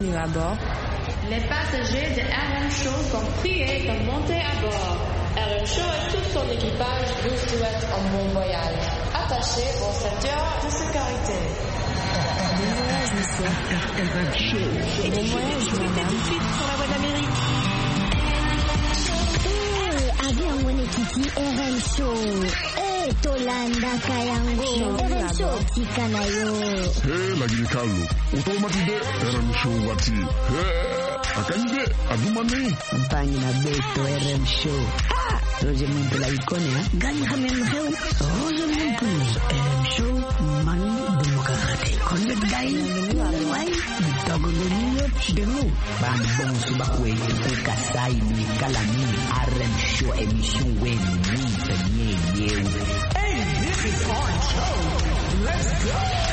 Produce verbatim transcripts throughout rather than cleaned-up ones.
À bord. Les passagers de R M Show sont priés de monter à bord. R M Show et tout son équipage vous souhaitent un bon voyage. Attachez vos ceintures de sécurité. Bon voyage, monsieur. R M Show. Bon voyage, madame. Tout de suite sur la voie d'Amérique. Eh, avion mwenyekiti R M Show. Eh, Tolanda Kayango. R M Show tikanayo. Hey, lagi kalu. Automatide R M Show wati. Hey, akanje adumane. Compagnie na beto R M Show. Ah, Roger Montela icone, hein? Gagne quand même heu. Roger Montela R M Show mani demokrate. Connect guy. Why? Bitago de niño de nous. Bang bon subakwe ko kasai ni kalami R M Show émission wen ni penye yeu. Hey, this is our show. Let's go.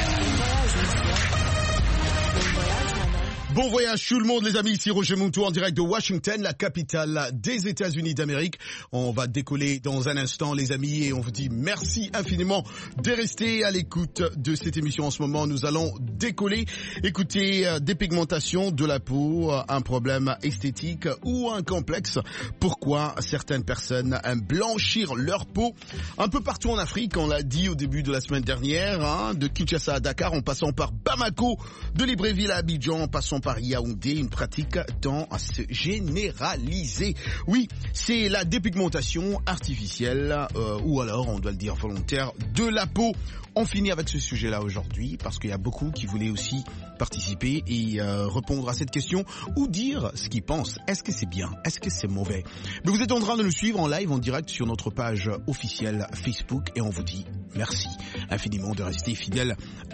Bon voyage tout le monde les amis, ici Roger Montou en direct de Washington, la capitale des États-Unis d'Amérique. On va décoller dans un instant les amis et on vous dit merci infiniment de rester à l'écoute de cette émission en ce moment. Nous allons décoller. Écoutez, euh, dépigmentation de la peau, un problème esthétique ou un complexe. Pourquoi certaines personnes aiment blanchir leur peau un peu partout en Afrique, on l'a dit au début de la semaine dernière, hein, de Kinshasa à Dakar en passant par Bamako, de Libreville à Abidjan en passant par Yaoundé, une pratique tend à se généraliser. Oui, c'est la dépigmentation artificielle, euh, ou alors, on doit le dire volontaire, de la peau. On finit avec ce sujet-là aujourd'hui, parce qu'il y a beaucoup qui voulaient aussi participer et euh, répondre à cette question, ou dire ce qu'ils pensent. Est-ce que c'est bien? Est-ce que c'est mauvais? Mais vous êtes en train de nous suivre en live, en direct sur notre page officielle Facebook, et on vous dit merci infiniment de rester fidèle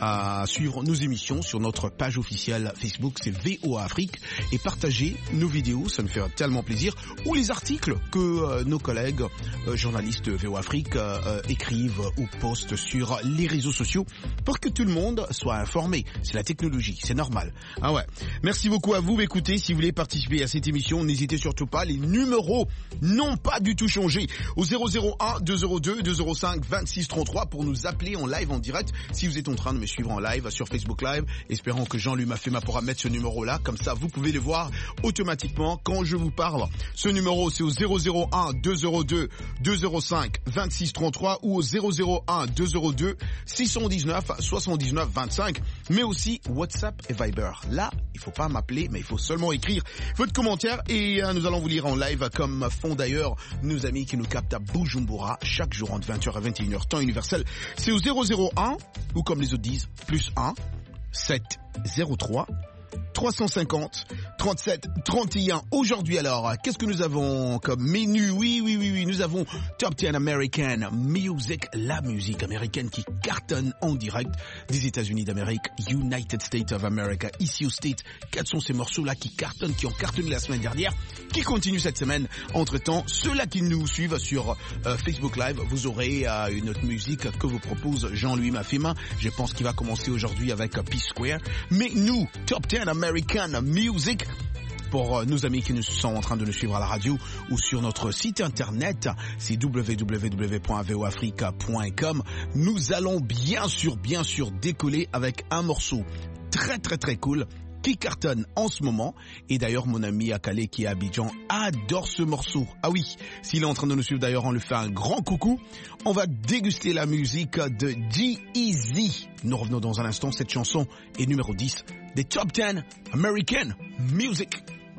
à suivre nos émissions sur notre page officielle Facebook, c'est V O A Afrique, et partager nos vidéos, ça me fait tellement plaisir, ou les articles que euh, nos collègues euh, journalistes V O A Afrique euh, écrivent ou postent sur les réseaux sociaux pour que tout le monde soit informé. C'est la technologie, c'est normal. Ah ouais. Merci beaucoup à vous. Écoutez, si vous voulez participer à cette émission, n'hésitez surtout pas. Les numéros n'ont pas du tout changé. Au zéro zéro un deux zéro deux deux zéro cinq vingt-six trente-trois pour nous appeler en live en direct. Si vous êtes en train de me suivre en live sur Facebook Live, espérons que Jean-Louis Mafema pourra mettre ce numéro-là. Comme ça, vous pouvez le voir automatiquement quand je vous parle. Ce numéro, c'est au zéro zéro un deux zéro deux deux zéro cinq vingt-six trente-trois ou au zéro zéro un deux zéro deux six un neuf soixante-dix-neuf vingt-cinq, mais aussi WhatsApp et Viber. Là, il faut pas m'appeler, mais il faut seulement écrire votre commentaire et euh, nous allons vous lire en live comme font d'ailleurs nos amis qui nous captent à Bujumbura chaque jour entre vingt heures et vingt et une heures temps universel. C'est au zéro zéro un ou comme les autres disent, plus un sept zéro trois trois cent cinquante trente-sept trente et un. Aujourd'hui alors, qu'est-ce que nous avons comme menu? Oui, oui, oui, oui, nous avons Top dix American Music, la musique américaine qui cartonne en direct des États-Unis d'Amérique, United States of America, ici au States. Quels sont ces morceaux-là qui cartonnent, qui ont cartonné la semaine dernière, qui continuent cette semaine? Entre-temps, ceux-là qui nous suivent sur euh, Facebook Live, vous aurez euh, une autre musique que vous propose Jean-Louis Mafema. Je pense qu'il va commencer aujourd'hui avec euh, P-Square. Mais nous, Top dix American Music, pour euh, nos amis qui nous sont en train de nous suivre à la radio ou sur notre site internet, c'est w w w point v o africa point com. Nous allons bien sûr, bien sûr décoller avec un morceau très très très cool qui cartonne en ce moment. Et d'ailleurs, mon ami Akale qui est à Abidjan adore ce morceau. Ah oui, s'il est en train de nous suivre d'ailleurs, on lui fait un grand coucou. On va déguster la musique de G-Eazy. Nous revenons dans un instant. Cette chanson est numéro dix des Top dix American Music.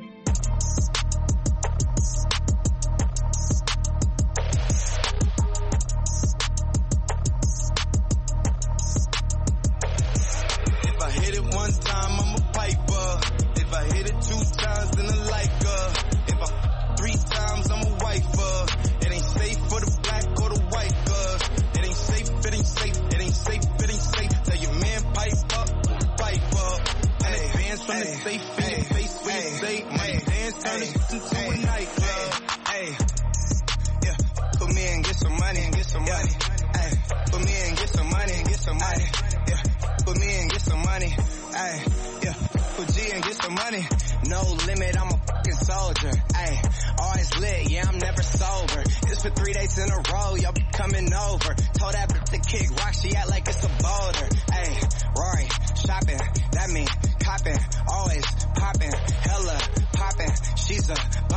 One time, I'm a piper. If I hit it two times, then I like her. If I three times, I'm a wifer. It ain't safe for the black or the white girls. It ain't safe, it ain't safe, it ain't safe, it ain't safe. Tell your man pipe up, pipe up. And advance from the safe in your face when you say, money dance, turn this into a nightclub. Hey, yeah, put me in, get some money and get some money. Hey, put me in, get some money and get some money. Yeah, put me in, get some money. Ay, yeah, put G and get some money. No limit, I'm a fucking soldier. Ay, always lit, yeah, I'm never sober. It's for three days in a row, y'all be coming over. Told that bitch to kick rock, she act like it's a boulder. Ay, Rory, shopping, that mean copping, always popping.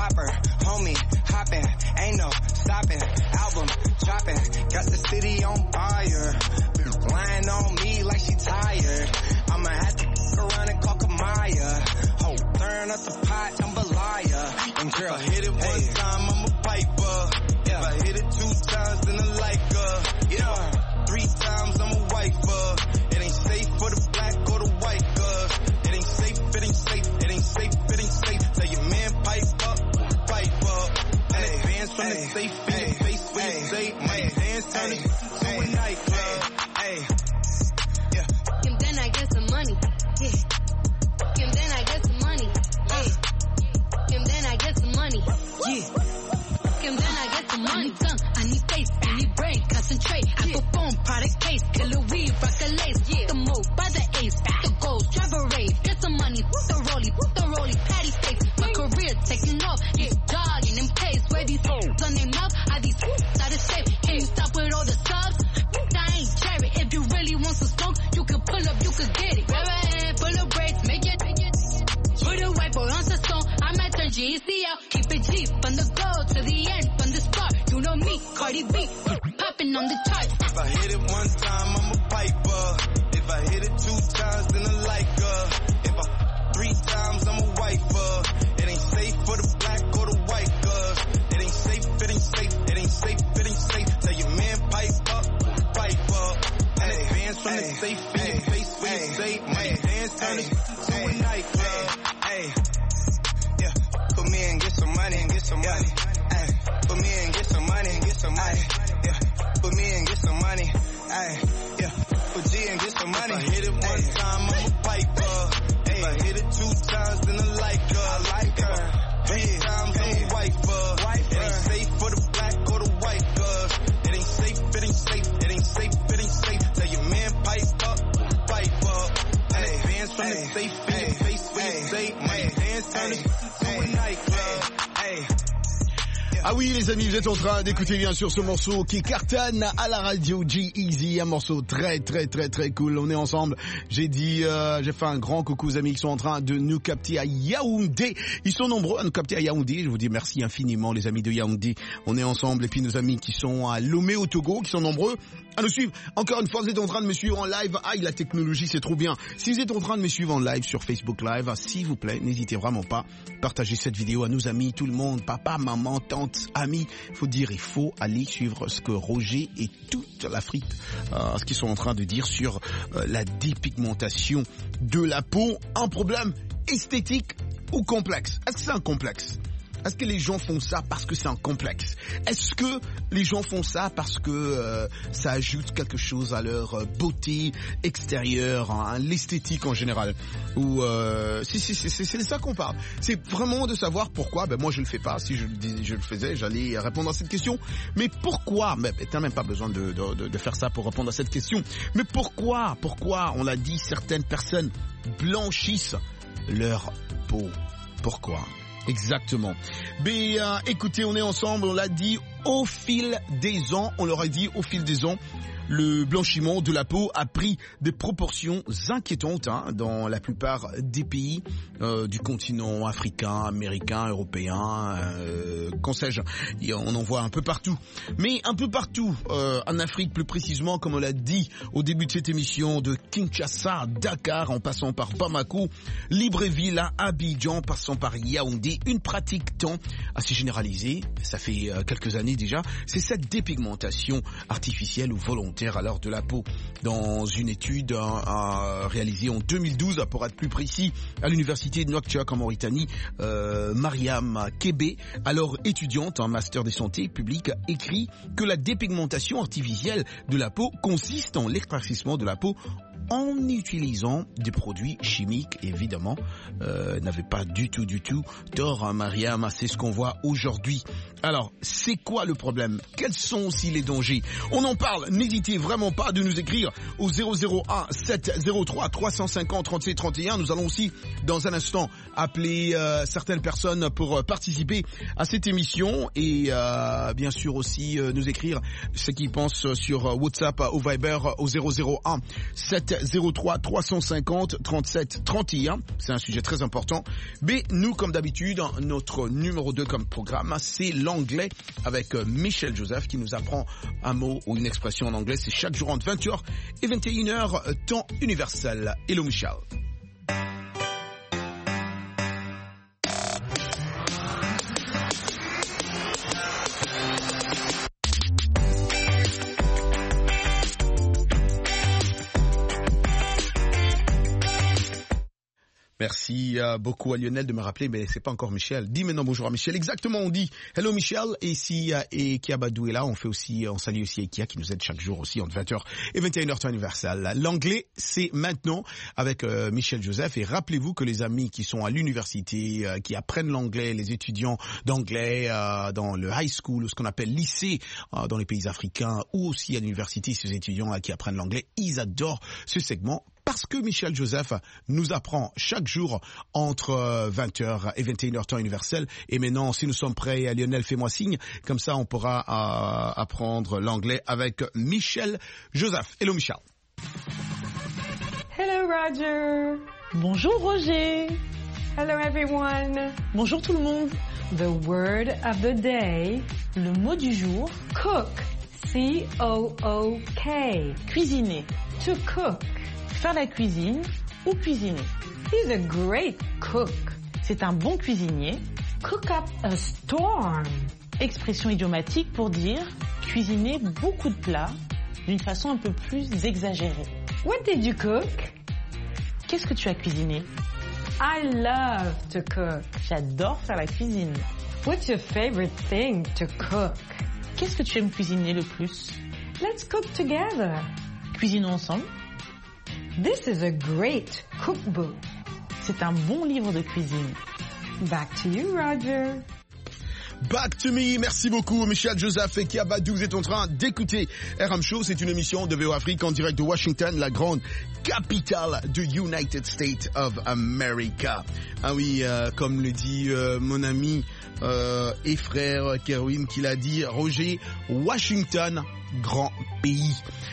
popper, homie, hopping, ain't no stopping, album dropping, got the city on fire, lying on me like she tired, I'ma have to f*** around and call Kamaya, ho, turn up the pot, jambalaya, and girl, hit it one hey. time, I'm a piper, yeah. If I hit it two times, then I like her, yeah, three times, I'm a wifer, it ain't safe for the black or the white, cuz, it ain't safe, it ain't safe, it ain't safe, it ain't safe, tell your man pipe up, pipe up, and hey, advance from hey, the safe, in hey, the face, when hey, you say, my hey, dance turn hey, to hey, a nightclub, hey, yeah. And then I get some money, yeah. And then I get some money, yeah. And then I get some money, yeah. And then I get some money. I need tongue, I need face, I need brain, concentrate. I go phone, product case, killer weed, rock the lace, yeah. The move by the ace, the goals, drive a rave, get some money, the rollie, the rollie, patty steaks. My career taking off, yeah, jogging in pace. Where these hoes on their mouth, are these out of shape? Can you stop with all the subs? I ain't cherry. If you really want some smoke, you can pull up, you can get it. Grab a hand, pull up braids, make it. Put a white boy on the song, I might turn G E C out. Keep it G, from the goal to the end, from the start. You know me, Cardi B, popping on the charts. If I hit it one time, I'm a piper. If I hit it two times, then I like her. If I three times, I'm a wifer. It ain't safe for the black or the white, cuz. It ain't safe, it ain't safe, it ain't safe, it ain't safe. Tell your man pipe up, pipe up. And hey, advance from hey, the safe, in hey, your face, when hey, you say, my hey, dance turn hey, to hey, a nightclub. Hey, yeah, put me in, get some money and get some money. Hey, put me in, get some money and get some money. Yeah, put me in, get some money. Hey, yeah, put G and get some money. If I hit it one hey, time, I'm a piper. Hey, if I hit it two times, then I like her. I like her. Three hey, times, hey, I'm a wifer. Wifer. It ain't safe for the black or the white, cuz. It ain't safe, it ain't safe, it ain't safe, it ain't safe. Tell your man pipe up, pipe up. And hey, advance from hey, the safe, in hey, your face, when hey, you say, my hey, dance turn hey, to hey, a nightclub. Hey. Ah oui les amis, vous êtes en train d'écouter bien sûr ce morceau qui cartonne à la radio, G-Eazy, un morceau très très très très cool. On est ensemble, j'ai dit, euh, j'ai fait un grand coucou aux amis qui sont en train de nous capter à Yaoundé. Ils sont nombreux à nous capter à Yaoundé, je vous dis merci infiniment les amis de Yaoundé. On est ensemble, et puis nos amis qui sont à Lomé au Togo, qui sont nombreux à nous suivre. Encore une fois, vous êtes en train de me suivre en live. Aïe, la technologie, c'est trop bien. Si vous êtes en train de me suivre en live sur Facebook Live, s'il vous plaît, n'hésitez vraiment pas. Partagez cette vidéo à nos amis, tout le monde, papa, maman, tante, amis. Il faut dire, il faut aller suivre ce que Roger et toute l'Afrique, euh, ce qu'ils sont en train de dire sur euh, la dépigmentation de la peau. Un problème esthétique ou complexe? Est-ce que c'est un complexe? Est-ce que les gens font ça parce que c'est un complexe? Est-ce que les gens font ça parce que euh, ça ajoute quelque chose à leur euh, beauté extérieure, hein, l'esthétique en général? Ou euh, c'est, c'est, c'est, c'est de ça qu'on parle. C'est vraiment de savoir pourquoi. Ben moi je le fais pas. Si je, je le faisais, j'allais répondre à cette question. Mais pourquoi? Ben t'as même pas besoin de, de, de faire ça pour répondre à cette question. Mais pourquoi? Pourquoi on l'a dit, certaines personnes blanchissent leur peau? Pourquoi? Exactement. Mais euh, écoutez, on est ensemble, on l'a dit, au fil des ans, on leur a dit au fil des ans, le blanchiment de la peau a pris des proportions inquiétantes hein, dans la plupart des pays euh, du continent africain, américain, européen, euh, qu'en sais-je. Et on en voit un peu partout. Mais un peu partout, euh, en Afrique plus précisément, comme on l'a dit au début de cette émission, de Kinshasa, Dakar, en passant par Bamako, Libreville, Abidjan, passant par Yaoundé, une pratique tant assez généralisée, ça fait euh, quelques années déjà, c'est cette dépigmentation artificielle ou volontaire alors de la peau. Dans une étude hein, euh, réalisée en deux mille douze, pour être plus précis, à l'université de Nouakchott en Mauritanie, euh, Mariam Kébé, alors étudiante en master des santé publique, écrit que la dépigmentation artificielle de la peau consiste en l'éclaircissement de la peau en utilisant des produits chimiques. Évidemment, euh, n'avait pas du tout, du tout tort, hein, Mariam. C'est ce qu'on voit aujourd'hui Alors, c'est quoi le problème? Quels sont aussi les dangers? On en parle, n'hésitez vraiment pas de nous écrire au zéro zéro un sept zéro trois trois cent cinquante trente-sept trente et un. Nous allons aussi, dans un instant, appeler euh, certaines personnes pour euh, participer à cette émission et euh, bien sûr aussi euh, nous écrire ce qu'ils pensent sur WhatsApp ou Viber au zéro zéro un sept zéro trois trois cent cinquante trente-sept trente et un. C'est un sujet très important. Mais nous, comme d'habitude, notre numéro deux comme programme, c'est l'anglais avec Michel Joseph qui nous apprend un mot ou une expression en anglais. C'est chaque jour entre vingt heures et vingt et une heures, temps universel. Hello Michel. Merci euh, beaucoup à Lionel de me rappeler, mais c'est pas encore Michel. Dis maintenant bonjour à Michel. Exactement, on dit hello Michel. Et si euh, et Kia Badou est là, on fait aussi, on salue aussi Kia qui nous aide chaque jour aussi entre vingt heures et vingt et une heures temps universel. L'anglais, c'est maintenant avec euh, Michel Joseph. Et rappelez-vous que les amis qui sont à l'université, euh, qui apprennent l'anglais, les étudiants d'anglais euh, dans le high school, ou ce qu'on appelle lycée euh, dans les pays africains, ou aussi à l'université, ces étudiants là qui apprennent l'anglais, ils adorent ce segment. Parce que Michel Joseph nous apprend chaque jour entre vingt heures et vingt et une heures temps universel. Et maintenant, si nous sommes prêts, Lionel, fais-moi signe. Comme ça, on pourra euh, apprendre l'anglais avec Michel Joseph. Hello, Michel. Hello, Roger. Bonjour, Roger. Hello, everyone. Bonjour, tout le monde. The word of the day. Le mot du jour. Cook. C O O K. Cuisiner. To cook. Faire la cuisine ou cuisiner. He's a great cook. C'est un bon cuisinier. Cook up a storm. Expression idiomatique pour dire cuisiner beaucoup de plats d'une façon un peu plus exagérée. What did you cook? Qu'est-ce que tu as cuisiné? I love to cook. J'adore faire la cuisine. What's your favorite thing to cook? Qu'est-ce que tu aimes cuisiner le plus? Let's cook together. Cuisinons ensemble. This is a great cookbook. C'est un bon livre de cuisine. Back to you, Roger. Back to me, merci beaucoup Michel Joseph et Kia Badou. Vous êtes en train d'écouter R M Show, c'est une émission de V O Afrique en direct de Washington, la grande capitale du United States of America. Ah oui, euh, comme le dit euh, mon ami euh, et frère Kerwin qui l'a dit, Roger, Washington, grand pays.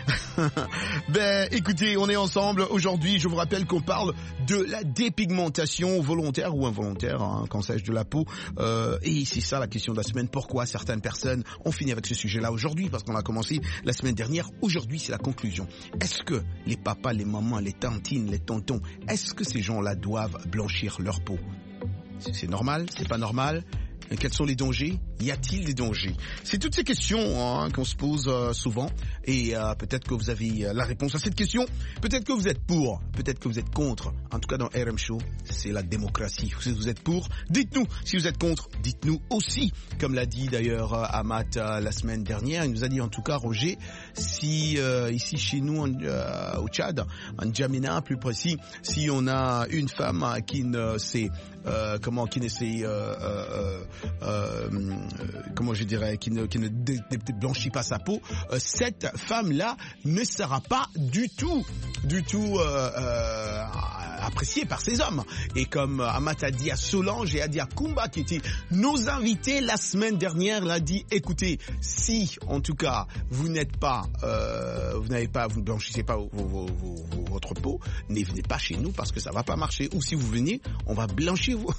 Ben, écoutez, on est ensemble aujourd'hui. Je vous rappelle qu'on parle de la dépigmentation volontaire ou involontaire, hein, cancer de la peau. Euh, et c'est ça la question de la semaine. Pourquoi certaines personnes ont fini avec ce sujet-là aujourd'hui? Parce qu'on a commencé la semaine dernière. Aujourd'hui, c'est la conclusion. Est-ce que les papas, les mamans, les tantines, les tontons, est-ce que ces gens-là doivent blanchir leur peau? C'est normal? C'est pas normal? Quels sont les dangers? Y a-t-il des dangers? C'est toutes ces questions hein, qu'on se pose euh, souvent et euh, peut-être que vous avez euh, la réponse à cette question. Peut-être que vous êtes pour, peut-être que vous êtes contre. En tout cas, dans R M Show, c'est la démocratie. Si vous êtes pour, dites-nous. Si vous êtes contre, dites-nous aussi. Comme l'a dit d'ailleurs euh, Amat euh, la semaine dernière, il nous a dit en tout cas, Roger, si euh, ici chez nous en, euh, au Tchad, en N'Djamena plus précis, si on a une femme euh, qui ne sait euh, comment qui ne sait euh, euh, euh, comment je dirais, qui ne, qui ne dé, dé, blanchit pas sa peau, euh, cette femme-là ne sera pas du tout, du tout euh, euh, appréciée par ces hommes. Et comme Amat a dit à Solange et a dit à Kumba, qui étaient nos invités la semaine dernière, l'a dit, écoutez, si en tout cas vous n'êtes pas, euh, vous n'avez pas, vous ne blanchissez pas vos, vos, vos, vos, votre peau, ne venez pas chez nous parce que ça va pas marcher. Ou si vous venez, on va blanchir vous.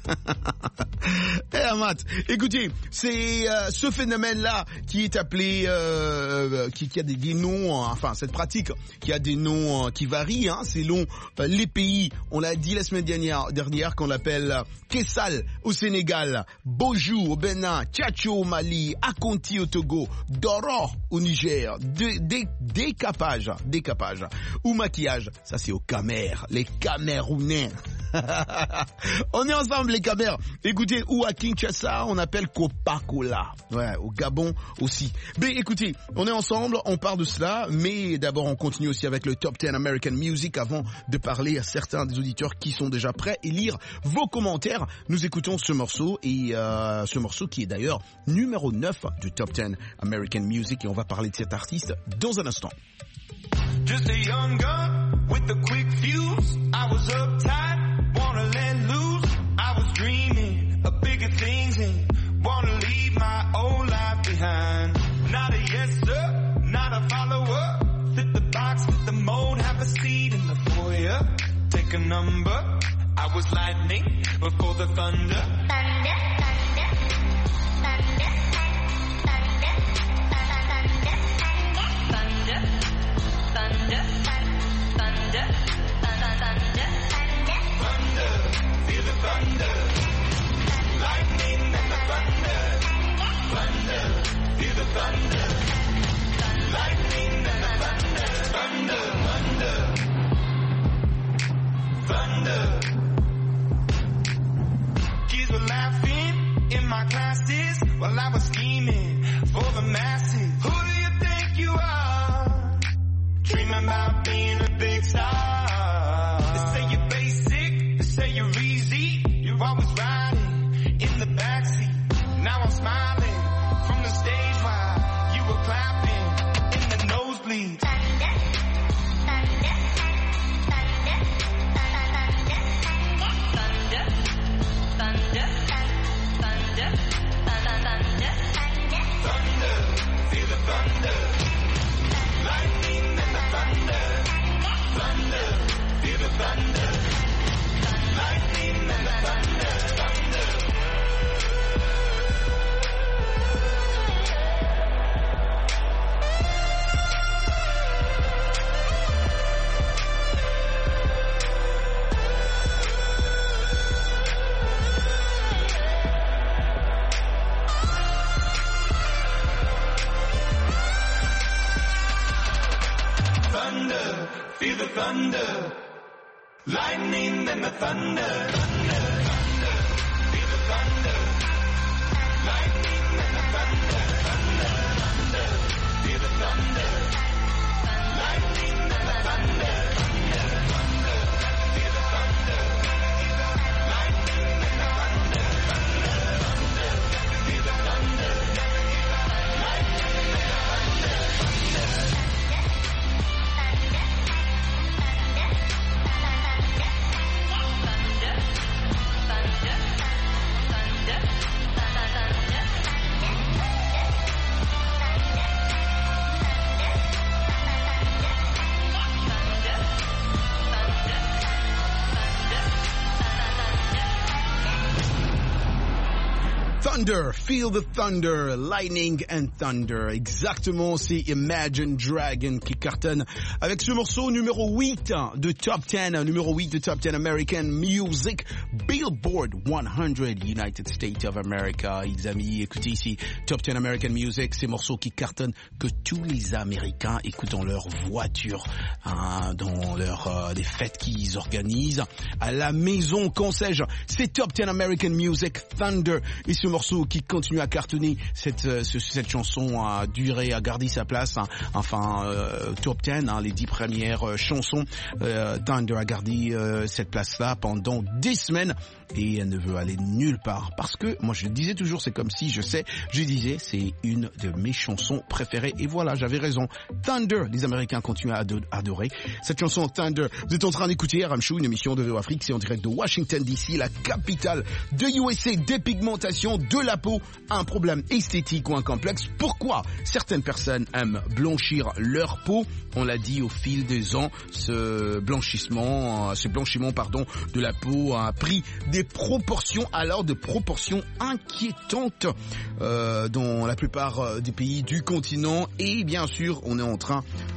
Eh Amat, écoutez, c'est euh, ce phénomène-là qui est appelé, euh, qui, qui a des, des noms, hein, enfin cette pratique qui a des noms euh, qui varient, hein, selon euh, les pays. On l'a dit la semaine dernière, dernière qu'on l'appelle euh, Kessal au Sénégal, Bojou au Bénin, Tchatcho au Mali, Akonti au Togo, Doro au Niger, dé, dé, décapage, décapage ou maquillage, ça c'est au Camer, les Camerounais. On est ensemble les camères. Écoutez, où à Kinshasa, on appelle Coca-Cola. Ouais, au Gabon aussi. Mais écoutez, on est ensemble, on parle de cela, mais d'abord on continue aussi avec le Top dix American Music avant de parler à certains des auditeurs qui sont déjà prêts et lire vos commentaires. Nous écoutons ce morceau et euh, ce morceau qui est d'ailleurs numéro neuf du Top dix American Music et on va parler de cet artiste dans un instant. Just a young gun with a quick fuse. I was uptight, wanna let loose. I was dreaming of bigger things and wanna leave my old life behind. Not a yes sir, not a follower. Fit the box, fit the mold, have a seat in the foyer. Take a number. I was lightning before the thunder. Thunder, thunder, thunder, thunder, thunder, thunder, thunder, thunder, thunder, thunder, feel the thunder, lightning and the thunder, thunder, feel the thunder, lightning and the thunder, thunder, thunder, thunder. Kids were laughing in my classes while I was scheming for the masses. Who do you think you are? Dreaming about being a big star. They say you're basic, they say you're easy. You're always riding in the backseat. Now I'm smiling from the stage while you were clapping in the nosebleeds. Thunder, thunder, thunder, thunder, thunder, thunder, thunder, thunder, thunder, thunder, feel the thunder, lightning and the thunder, thunder, feel the thunder, lightning and the thunder, thunder. Thunder, feel the thunder, lightning and the thunder, thunder, thunder, feel the thunder, lightning and the thunder, thunder, thunder, feel the thunder, lightning and the thunder, thunder, thunder, feel the thunder, lightning and the thunder, thunder, thunder, feel the thunder, lightning and the thunder, thunder. Thunder, feel the thunder, lightning and thunder. Exactement, c'est Imagine Dragon qui cartonne avec ce morceau numéro huit de Top dix, numéro huit de Top dix American Music, Billboard cent United States of America. Les amis, écoutez ici, Top dix American Music, ces morceaux qui cartonnent que tous les Américains écoutent dans leur voiture, hein, dans leur euh, des fêtes qu'ils organisent à la maison, qu'en sais-je. C'est Top dix American Music, Thunder, et ce morceau qui continue à cartonner. Cette, euh, cette chanson a duré, a gardé sa place, hein, enfin euh, Top dix, hein, les dix premières euh, chansons. euh, Thunder a gardé euh, cette place-là pendant des semaines et elle ne veut aller nulle part parce que, moi je le disais toujours, c'est comme si, je sais, je disais, c'est une de mes chansons préférées et voilà, j'avais raison. Thunder, les Américains continuent à adorer cette chanson Thunder. Vous êtes en train d'écouter R M Show, une émission de V O Afrique, c'est en direct de Washington D C, la capitale de U S A. Dépigmentation de la peau, un problème esthétique ou un complexe. Pourquoi certaines personnes aiment blanchir leur peau? On l'a dit, au fil des ans, ce blanchissement, ce blanchiment pardon, de la peau a pris des proportions, alors de proportions inquiétantes euh, dans la plupart des pays du continent. Et bien sûr, on est en train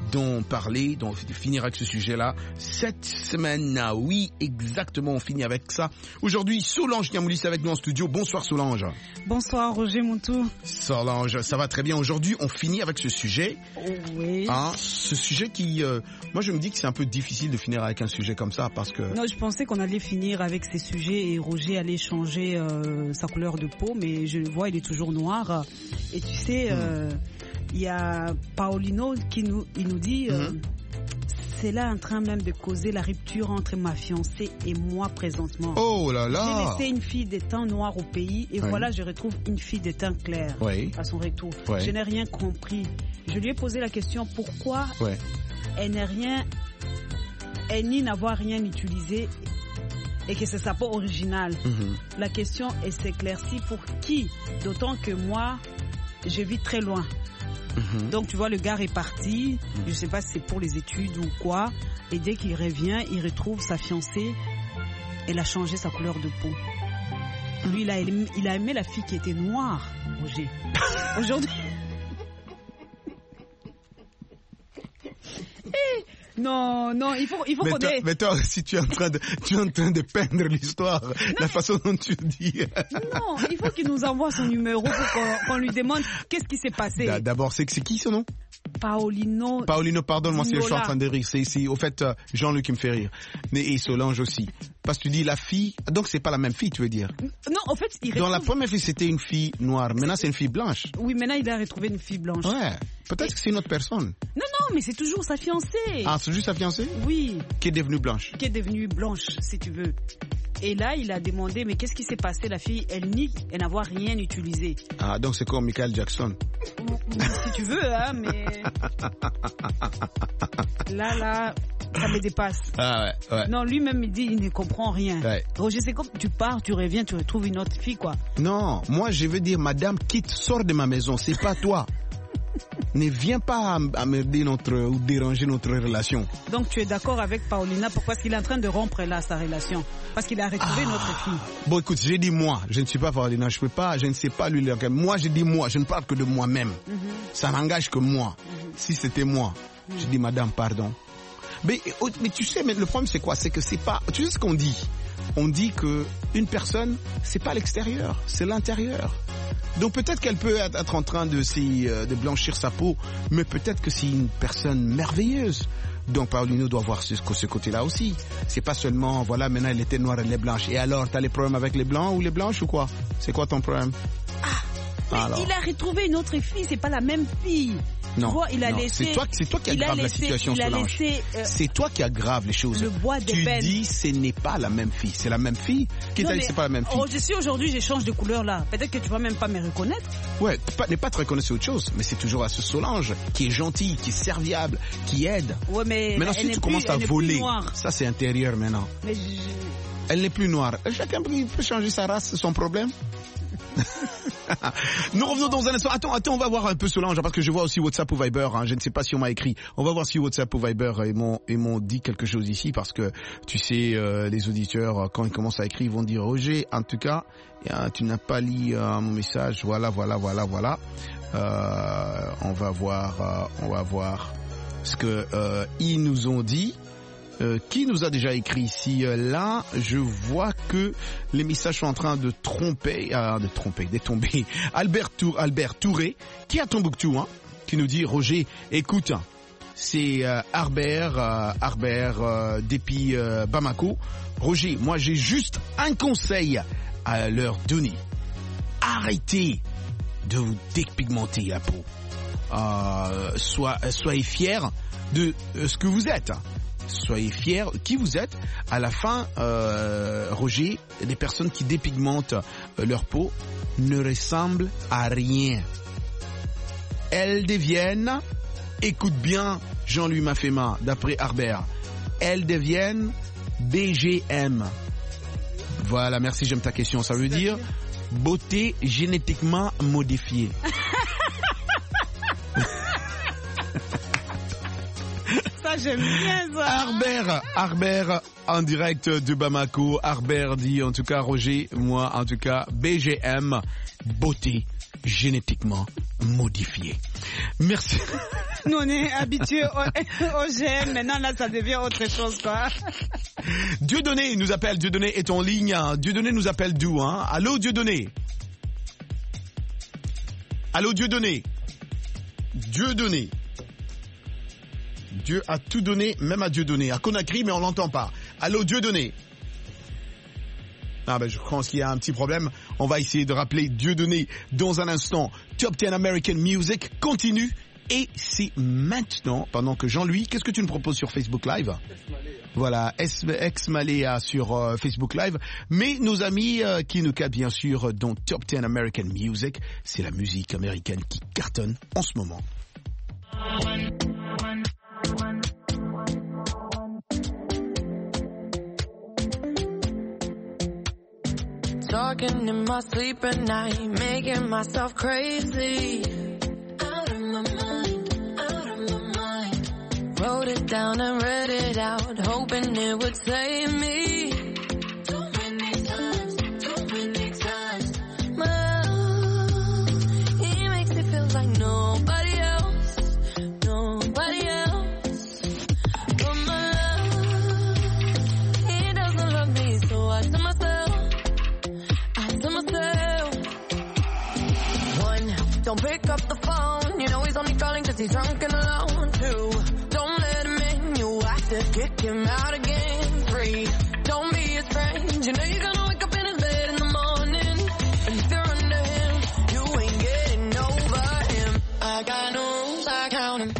d'en parler, d'en de finir avec ce sujet-là. Cette semaine, ah oui, exactement, on finit avec ça. Aujourd'hui, Solange Niamoulis avec nous en studio. Bonsoir Solange. Bonsoir Roger Montou. Solange, ça va très bien. Aujourd'hui, on finit avec ce sujet. Oui. Hein, ce sujet qui, euh, moi je me dis que c'est un peu difficile de finir avec un sujet comme ça parce que... Non, je pensais qu'on allait finir avec ces sujets et Roger allait changer euh, sa couleur de peau, mais je le vois, il est toujours noir. Et tu sais, euh, il y a Paolino qui nous, il nous dit... Euh, mm-hmm. C'est là en train même de causer la rupture entre ma fiancée et moi présentement. Oh là là! J'ai laissé une fille de teint noir au pays et oui. Voilà, je retrouve une fille de teint clair oui. À son retour. Oui. Je n'ai rien compris. Je lui ai posé la question pourquoi oui. Elle n'est rien, elle nie n'avoir rien utilisé et que c'est sa peau originale. Mm-hmm. La question est s'éclaircie pour qui? D'autant que moi, je vis très loin. Mm-hmm. Donc tu vois, le gars est parti, mm-hmm. Je sais pas si c'est pour les études ou quoi, et dès qu'il revient, il retrouve sa fiancée, elle a changé sa couleur de peau. Mm-hmm. Lui, il a, aimé, il a aimé la fille qui était noire, Roger. Aujourd'hui... Eh, non, non, il faut, il faut mais qu'on toi, ait... Mais toi, si tu es en train de, tu es en train de peindre l'histoire, non, la façon dont tu le dis. Non, il faut qu'il nous envoie son numéro pour qu'on, qu'on lui demande qu'est-ce qui s'est passé. D'abord, c'est, c'est qui son nom? Paolino. Paolino, pardonne-moi si je suis en train de rire. C'est ici, au fait, Jean-Luc qui me fait rire. Et Solange aussi. Parce que tu dis la fille, donc c'est pas la même fille, tu veux dire? Non, en fait, il retrouve... Dans la première fille, c'était une fille noire. Maintenant, c'est une fille blanche. Oui, maintenant, il a retrouvé une fille blanche. Ouais. Peut-être Et... que c'est une autre personne. Non, non, mais c'est toujours sa fiancée. Ah, c'est juste sa fiancée? Oui. Qui est devenue blanche. Qui est devenue blanche, si tu veux. Et là, il a demandé, mais qu'est-ce qui s'est passé? La fille, elle nie et n'avoir rien utilisé. Ah, donc c'est comme Michael Jackson. Si tu veux, hein, mais... Là, là, ça me dépasse. Ah ouais, ouais. Non, lui-même, il dit, il ne comprend rien. Ouais. Roger, c'est comme tu pars, tu reviens, tu retrouves une autre fille, quoi. Non, moi, je veux dire, madame, quitte, sors de ma maison, c'est pas toi. Ne viens pas emmerder notre ou déranger notre relation. Donc tu es d'accord avec Paolina, pourquoi est-ce qu'il est en train de rompre là sa relation? Parce qu'il a retrouvé ah. notre fille. Bon écoute, j'ai dit moi, je ne suis pas Paolina, je peux pas, je ne sais pas lui. Moi j'ai dit moi, je ne parle que de moi-même. Mm-hmm. Ça n'engage que moi. Mm-hmm. Si c'était moi, mm-hmm. je dis madame pardon. Mais, mais tu sais, mais le problème c'est quoi? C'est que c'est pas, tu sais ce qu'on dit? On dit que une personne, c'est pas l'extérieur, c'est l'intérieur. Donc peut-être qu'elle peut être en train de, de blanchir sa peau, mais peut-être que c'est une personne merveilleuse. Donc Paolino doit voir ce, ce côté-là aussi. C'est pas seulement, voilà, maintenant elle était noire, elle est blanche. Et alors, t'as les problèmes avec les blancs ou les blanches ou quoi? C'est quoi ton problème? Ah, mais alors. Il a retrouvé une autre fille, c'est pas la même fille. Non, tu vois, il a non. laissé. C'est toi, c'est toi qui aggrave la situation, Solange. Laissé, euh, c'est toi qui aggrave les choses. Le bois tu d'ébène. dis, ce n'est pas la même fille. C'est la même fille qui t'a dit, c'est pas la même fille. Oh, je sais aujourd'hui, je change de couleur là. Peut-être que tu vas même pas me reconnaître. Ouais, pas, ne pas te reconnaître, c'est autre chose. Mais c'est toujours à ce Solange qui est gentil, qui est serviable, qui aide. Ouais, mais. Maintenant, si tu commences plus, à voler, ça c'est intérieur maintenant. Mais je... Elle n'est plus noire. Chacun peut changer sa race, c'est son problème. Nous revenons dans un instant. Attends, attends, on va voir un peu Solange parce que je vois aussi WhatsApp ou Viber. Hein. Je ne sais pas si on m'a écrit. On va voir si WhatsApp ou Viber et m'ont, et m'ont dit quelque chose ici parce que tu sais, euh, les auditeurs quand ils commencent à écrire, ils vont dire Roger. En tout cas, euh, tu n'as pas lu euh, mon message. Voilà, voilà, voilà, voilà. Euh, on va voir, euh, on va voir ce que euh, ils nous ont dit. Euh, qui nous a déjà écrit ici? euh, Là, je vois que les messages sont en train de tromper, euh, de tromper, de tomber. Albert, Tour, Albert Touré, qui est à Tombouctou, hein, qui nous dit Roger, écoute, c'est euh, Harbert, euh, Harbert euh, depuis euh, Bamako. Roger, moi j'ai juste un conseil à leur donner. Arrêtez de vous dépigmenter la peau. Euh, sois, soyez fiers de euh, ce que vous êtes. Soyez fiers qui vous êtes. À la fin, euh, Roger, les personnes qui dépigmentent euh, leur peau ne ressemblent à rien. Elles deviennent, écoute bien Jean-Louis Mafema, d'après Harbert, elles deviennent B G M. Voilà, merci, j'aime ta question. Ça veut dire beauté génétiquement modifiée. Ça j'aime bien ça. Harbert, Harbert, en direct de Bamako. Harbert dit, en tout cas, Roger, moi, en tout cas, B G M, beauté génétiquement modifiée. Merci. Nous, on est habitués au, au G M. Maintenant, là, ça devient autre chose, quoi. Dieudonné nous appelle. Dieudonné est en ligne. Dieudonné nous appelle d'où, hein? Allô, Dieudonné? Allô, Dieudonné? Dieudonné. Dieu a tout donné, même à Dieudonné. À Conakry, mais on l'entend pas. Allô, Dieudonné? Ah ben, je pense qu'il y a un petit problème. On va essayer de rappeler Dieudonné dans un instant. Top dix American Music continue. Et c'est maintenant, pendant que Jean-Louis, qu'est-ce que tu nous proposes sur Facebook Live? Voilà, ex-Maléa sur euh, Facebook Live. Mais nos amis euh, qui nous captent bien sûr dans Top dix American Music, c'est la musique américaine qui cartonne en ce moment. Talking in my sleep at night, making myself crazy. Out of my mind, out of my mind. Wrote it down and read it out, hoping it would save me. Too many times, too many times. My love, he makes me feel like nobody else, nobody else. But my love, he doesn't love me, so I tell myself. One, don't pick up the phone. You know he's only calling cause he's drunk and alone. Two, don't let him in. You have to kick him out again. Three, don't be his friend. You know you're gonna wake up in his bed in the morning. And if you're under him, you ain't getting over him. I got no rules, I count him.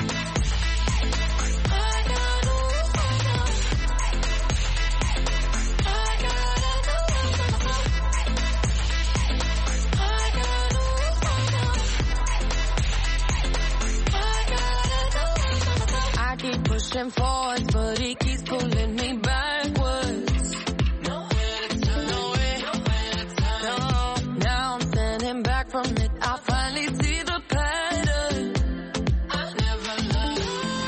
Pushing forward, but he keeps pulling me backwards. Nowhere to turn, nowhere, nowhere to turn. No, now I'm standing back from it. I finally see the pattern. I never learned.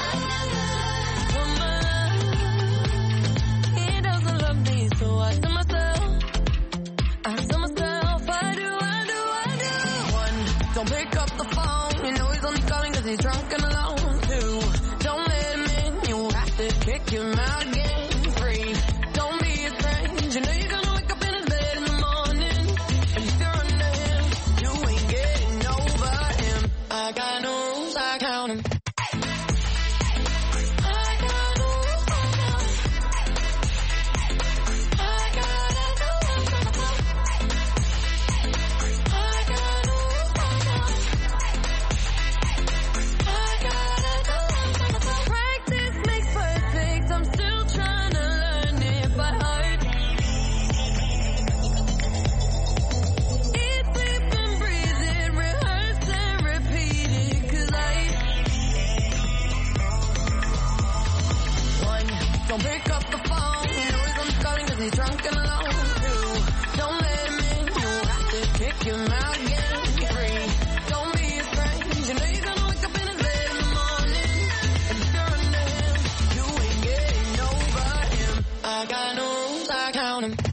I never learned. He doesn't love me, so I tell myself. I tell myself, I do, I do, I do. One, don't pick up the phone. You know he's only calling cause he's drunk and alone. Two, don't let him in, you have to kick him out again. Three, don't be his friend. You know you're gonna wake up in his bed in the morning. And if you're under him, you ain't getting over him. I got no rules, I count him. Don't pick up the phone, you know he's only calling cause he's drunk and alone. Two, don't let him in, you have to kick him out again. Three, don't be his friend, you know you're gonna wake up in his bed in the morning. And if you're under him, you ain't getting over him. I got no rules, I count him.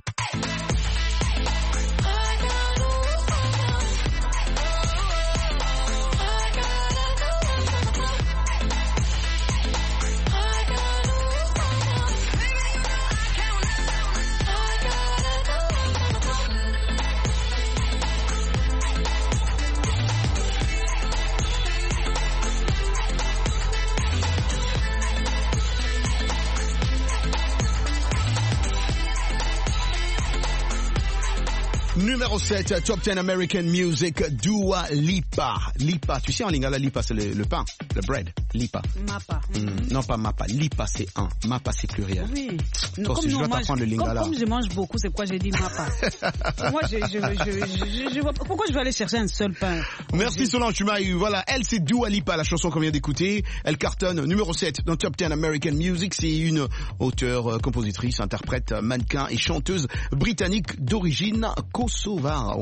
Numéro sept, Top dix American Music, Dua Lipa. Lipa, tu sais en lingala, Lipa c'est le, le pain, le bread, Lipa. Mapa. Mm, non pas Mapa, Lipa c'est un, Mapa c'est pluriel. Oui. Toi, si je dois t'apprendre le lingala. Comme, comme je mange beaucoup, c'est quoi j'ai dit Mapa. Moi, je, je, je, je, je, je vois, pourquoi je vais aller chercher un seul pain? Merci Solange, tu m'as eu. Voilà, elle c'est Dua Lipa, la chanson qu'on vient d'écouter. Elle cartonne numéro sept dans Top dix American Music. C'est une auteure, compositrice, interprète, mannequin et chanteuse britannique d'origine kosovare. Ouais.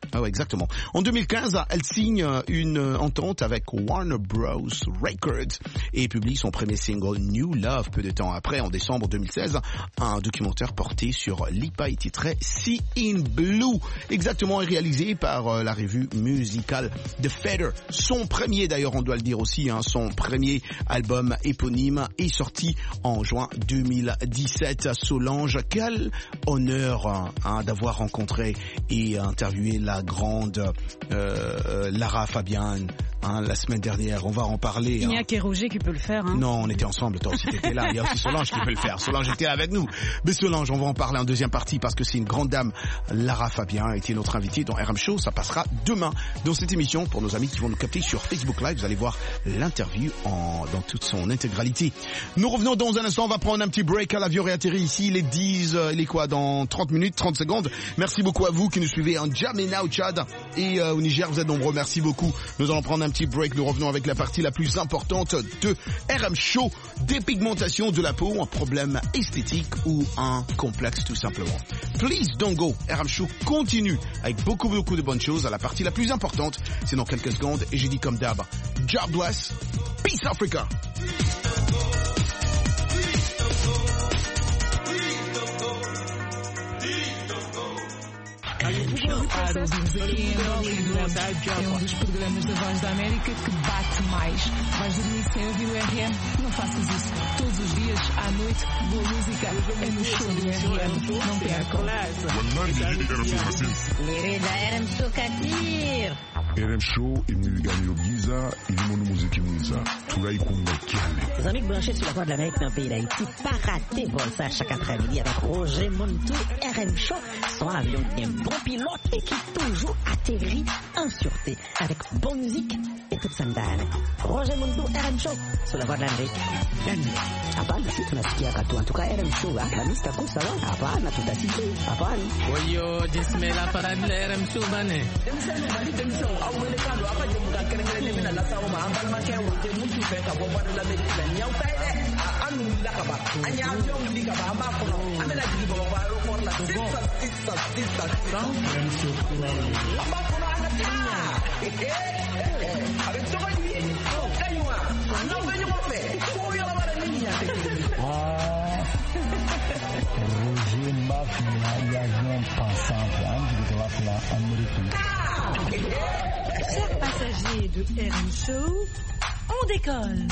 Ah ouais, exactement. En deux mille quinze, elle signe une entente avec Warner Bros. Records et publie son premier single New Love. Peu de temps après, en décembre deux mille seize, un documentaire porté sur Lipa et titré See in Blue, exactement, et réalisé par la revue musicale The Feather. Son premier, d'ailleurs, on doit le dire aussi, hein, son premier album éponyme est sorti en juin deux mille dix-sept. Solange, quel honneur hein, d'avoir rencontré et interviewé la grande euh, Lara Fabian hein, la semaine dernière. On va en parler. Il n'y hein. a que Roger qui peut le faire. Hein. Non, on était ensemble, toi aussi t'étais là. Il y a aussi Solange qui peut le faire. Solange était avec nous. Mais Solange, on va en parler en deuxième partie parce que c'est une grande dame. Lara Fabian était notre invitée dans R M Show. Ça passera demain dans cette émission. Pour nos amis qui vont nous capter sur Facebook Live, vous allez voir l'interview en, dans toute son intégralité. Nous revenons dans un instant. On va prendre un petit break. L'avion réatterrit ici. Il est dix, euh, il est quoi, dans trente minutes, trente secondes. Merci beaucoup à vous qui nous suivez en Djamena au Tchad et euh, au Niger. Vous êtes nombreux. Merci beaucoup. Nous allons prendre un petit break. Nous revenons avec la partie la plus importante de R M Show. Dépigmentation de la peau, un problème esthétique ou un complexe tout simplement. Please don't go. R M Show continue avec beaucoup beaucoup de bonnes choses. À la partie la plus importante, c'est dans quelques secondes. Et j'ai dit comme d'hab, God bless. Peace Africa. É um dos programas da Voz da América que bate mais. Vais dormir sem ouvir o R M? Não faças isso. Todos os dias, à noite, boa música é no show do R M. Não percam. Lirida R M Show Katir. R M Show imewigani giza ilimono muziki mwiza tulaikunga kiale. Les amis branchés sur la voie de l'Amérique dans le pays d'Haïti, pas rater vol ça chaque après-midi avec Roger Montou, R M Show, son avion qui est un bon pilote et qui toujours atterrit en sûreté avec bonne musique et toute sa mdane. Roger Montou, R M Show, sur la voie de l'Amérique. Bienvenue. Hapana, si tunasikia katu. En tout cas, R M Show, la lista kusa wa. Hapana, tutasikia. Hapana. Oyo, jismela para de R M Show bane. Roger Mafia, avion passant, Chers passagers de R M Show, on décolle.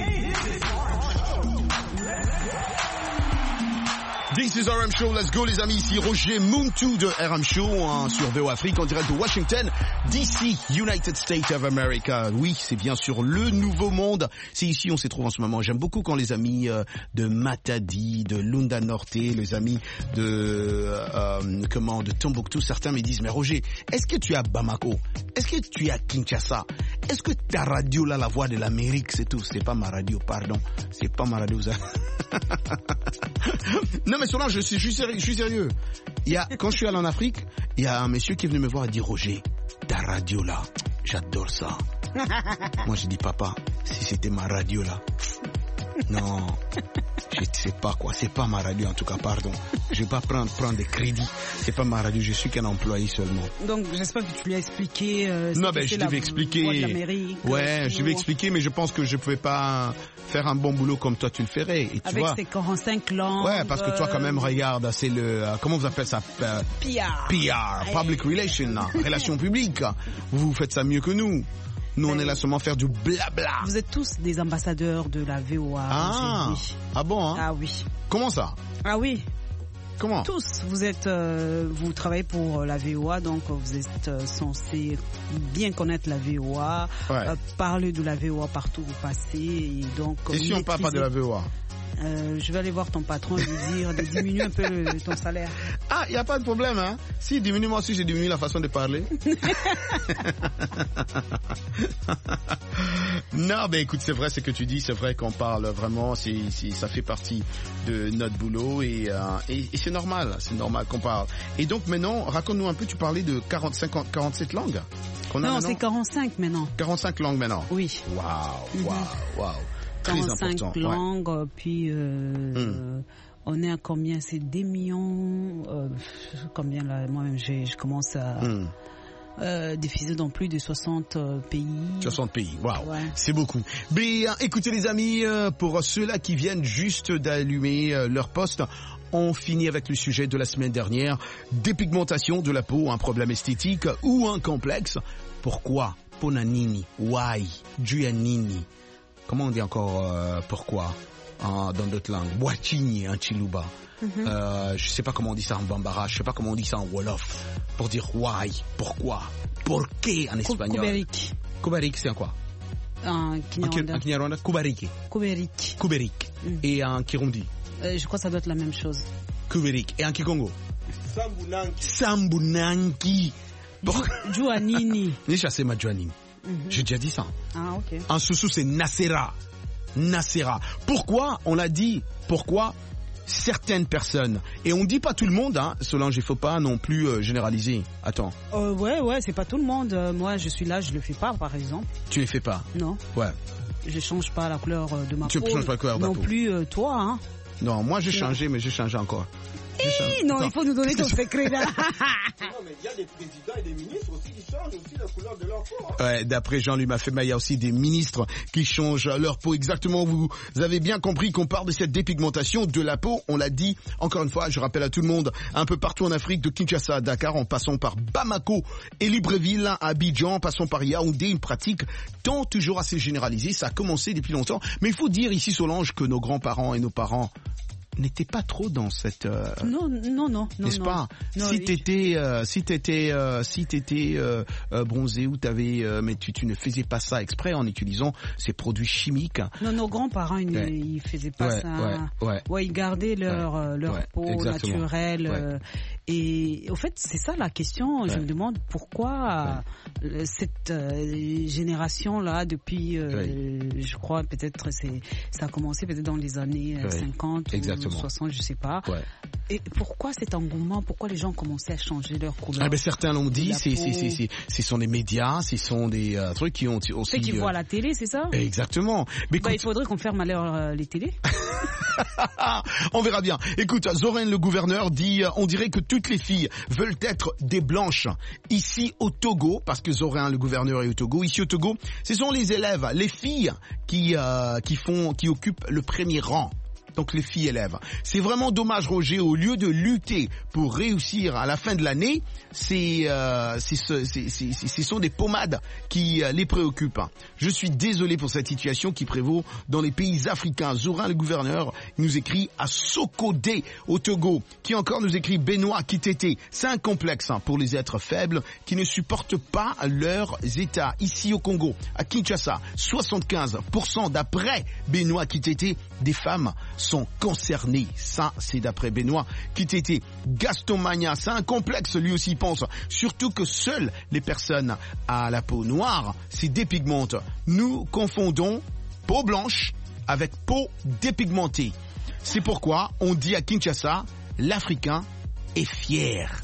This is R M Show, let's go les amis, ici Roger Muntu de R M Show hein, sur V O Afrique en direct de Washington, D C, United States of America. Oui, c'est bien sûr le nouveau monde, c'est ici on se trouve en ce moment. J'aime beaucoup quand les amis euh, de Matadi, de Lunda Norte, les amis de euh, comment de Tombouctou, certains me disent mais Roger, est-ce que tu es à Bamako? Est-ce que tu es à Kinshasa? Est-ce que ta radio là, la voix de l'Amérique, c'est tout? C'est pas ma radio, pardon, c'est pas ma radio ça. Non mais Solange, je suis, je suis sérieux, je suis sérieux. Il y a, quand je suis allé en Afrique, il y a un monsieur qui est venu me voir et dit Roger, ta radio là, j'adore ça. Moi j'ai dit papa, si c'était ma radio là, non, je sais pas quoi, c'est pas ma radio en tout cas, pardon. Je vais pas prendre prendre des crédits, c'est pas ma radio, je suis qu'un employé seulement. Donc j'espère que tu lui as expliqué. Euh, non ben je devais expliquer. Ouais, je vais expliquer, mais je pense que je pouvais pas faire un bon boulot comme toi tu le ferais. Et tu avec vois, ses quarante-cinq langues. Ouais, parce que toi quand même regarde, c'est le euh, comment vous appelez ça? euh, P R. P R, Public Relations, relations publiques. Vous faites ça mieux que nous. Nous, on est là seulement à faire du blabla. Vous êtes tous des ambassadeurs de la V O A. Ah, ah bon hein? Ah oui. Comment ça? Ah oui. Comment? Tous. Vous êtes, euh, vous travaillez pour la V O A, donc vous êtes euh, censé bien connaître la V O A, ouais. euh, parler de la V O A partout où vous passez, et donc. Et si on parle pas de la V O A? Euh, je vais aller voir ton patron et lui dire de diminuer un peu le, ton salaire. Ah, il n'y a pas de problème, hein. Si, diminue moi aussi, j'ai diminué la façon de parler. Non, ben écoute, c'est vrai ce que tu dis, c'est vrai qu'on parle vraiment, c'est, c'est, ça fait partie de notre boulot et, euh, et, et c'est normal, c'est normal qu'on parle. Et donc maintenant, raconte-nous un peu, tu parlais de quarante, cinquante, quarante-sept langues qu'on a Non, maintenant? c'est quarante-cinq maintenant. quarante-cinq langues maintenant? Oui. Waouh, waouh, waouh. quarante-cinq langues, ouais. Puis euh, mm. on est à combien? C'est des millions, euh, combien là? Moi-même, je commence à... Mm. euh, diffusé dans plus de soixante euh, pays. soixante pays, waouh, ouais. C'est beaucoup. Mais euh, écoutez les amis, euh, pour ceux-là qui viennent juste d'allumer euh, leur poste, on finit avec le sujet de la semaine dernière, dépigmentation de la peau, un problème esthétique ou un complexe. Pourquoi? Ponanini, why, Giannini. Comment on dit encore euh, pourquoi hein, dans d'autres langues? Boitini, en Chiluba. Mm-hmm. Euh, je sais pas comment on dit ça en Bambara, je sais pas comment on dit ça en Wolof. Pour dire why, pourquoi, pourquoi en espagnol. Kuberik. Kuberik, c'est en quoi? En Kinyarwanda. En Kinyarwanda, Kubariki. Kuberik. Kuberik. Mm. Et en Kirundi? Euh, je crois que ça doit être la même chose. Kuberik. Et en Kikongo? Sambunanki. Sambunanki. Giannini. Ni chassé ma Giannini. J'ai déjà dit ça. Ah, ok. En Soussou, c'est Nasera. Nasera. Pourquoi? On l'a dit. Pourquoi? Certaines personnes. Et on ne dit pas tout le monde, hein. Solange, il ne faut pas non plus euh, généraliser. Attends. Euh, ouais, ouais, c'est pas tout le monde. Euh, moi, je suis là, je le fais pas, par exemple. Tu ne les fais pas? Non. Ouais. Je change pas la couleur de ma tu peau. Tu ne changes pas la couleur de ta peau. peau. Non plus euh, toi, hein. Non, moi j'ai changé, mais j'ai changé encore. Hey, non, il faut nous donner ton secret là. Non, mais il y a des présidents et des ministres aussi qui changent aussi la couleur de leur peau. Hein. Ouais, d'après Jean-Louis Mafema, il y a aussi des ministres qui changent leur peau. Exactement, vous avez bien compris qu'on parle de cette dépigmentation de la peau. On l'a dit, encore une fois, je rappelle à tout le monde, un peu partout en Afrique, de Kinshasa à Dakar, en passant par Bamako et Libreville, à Abidjan, en passant par Yaoundé, une pratique tant toujours assez généralisée. Ça a commencé depuis longtemps. Mais il faut dire ici, Solange, que nos grands-parents et nos parents n'était pas trop dans cette euh, non non non n'est-ce non, pas non, si oui. t'étais euh, si t'étais euh, si t'étais euh, euh, bronzé ou t'avais euh, mais tu, tu ne faisais pas ça exprès en utilisant ces produits chimiques. Non, nos grands-parents ils, ouais. ils faisaient pas ouais, ça. Ouais, ouais. ouais, ils gardaient leur ouais, leur ouais, peau exactement. naturelle. Ouais. Euh, et au fait, c'est ça la question. Ouais. Je me demande pourquoi ouais. cette euh, génération là, depuis, euh, ouais. je crois peut-être c'est ça a commencé peut-être dans les années ouais. cinquante exactement. ou soixante, je sais pas. Ouais. Et pourquoi cet engouement? Pourquoi les gens commençaient à changer leur couleur? Ah ben certains l'ont dit, c'est c'est c'est c'est ce sont des médias, ce sont des euh, trucs qui ont aussi. Ceux qui euh... voient la télé, c'est ça? Exactement. Mais bah, écoute... il faudrait qu'on ferme alors euh, les télés. On verra bien. Écoute, Zoren le gouverneur dit, euh, on dirait que toutes les filles veulent être des blanches. Ici au Togo, parce que Zoren le gouverneur est au Togo. Ici au Togo, ce sont les élèves, les filles qui euh, qui font, qui occupent le premier rang. Donc les filles élèves. C'est vraiment dommage, Roger. Au lieu de lutter pour réussir à la fin de l'année, c'est, euh, c'est, ce, c'est, c'est, ce sont des pommades qui euh, les préoccupent. Je suis désolé pour cette situation qui prévaut dans les pays africains. Zorin, le gouverneur, nous écrit à Sokodé, au Togo. Qui encore nous écrit Benoît Kitete. C'est un complexe hein, pour les êtres faibles qui ne supportent pas leurs états. Ici au Congo, à Kinshasa, soixante-quinze pour cent d'après Benoît Kitete, des femmes sont concernés. Ça, c'est d'après Benoît Kitete. Gaston Magna, c'est un complexe, lui aussi pense. Surtout que seules les personnes à la peau noire s'y dépigmentent. Nous confondons peau blanche avec peau dépigmentée. C'est pourquoi on dit à Kinshasa, l'Africain est fier.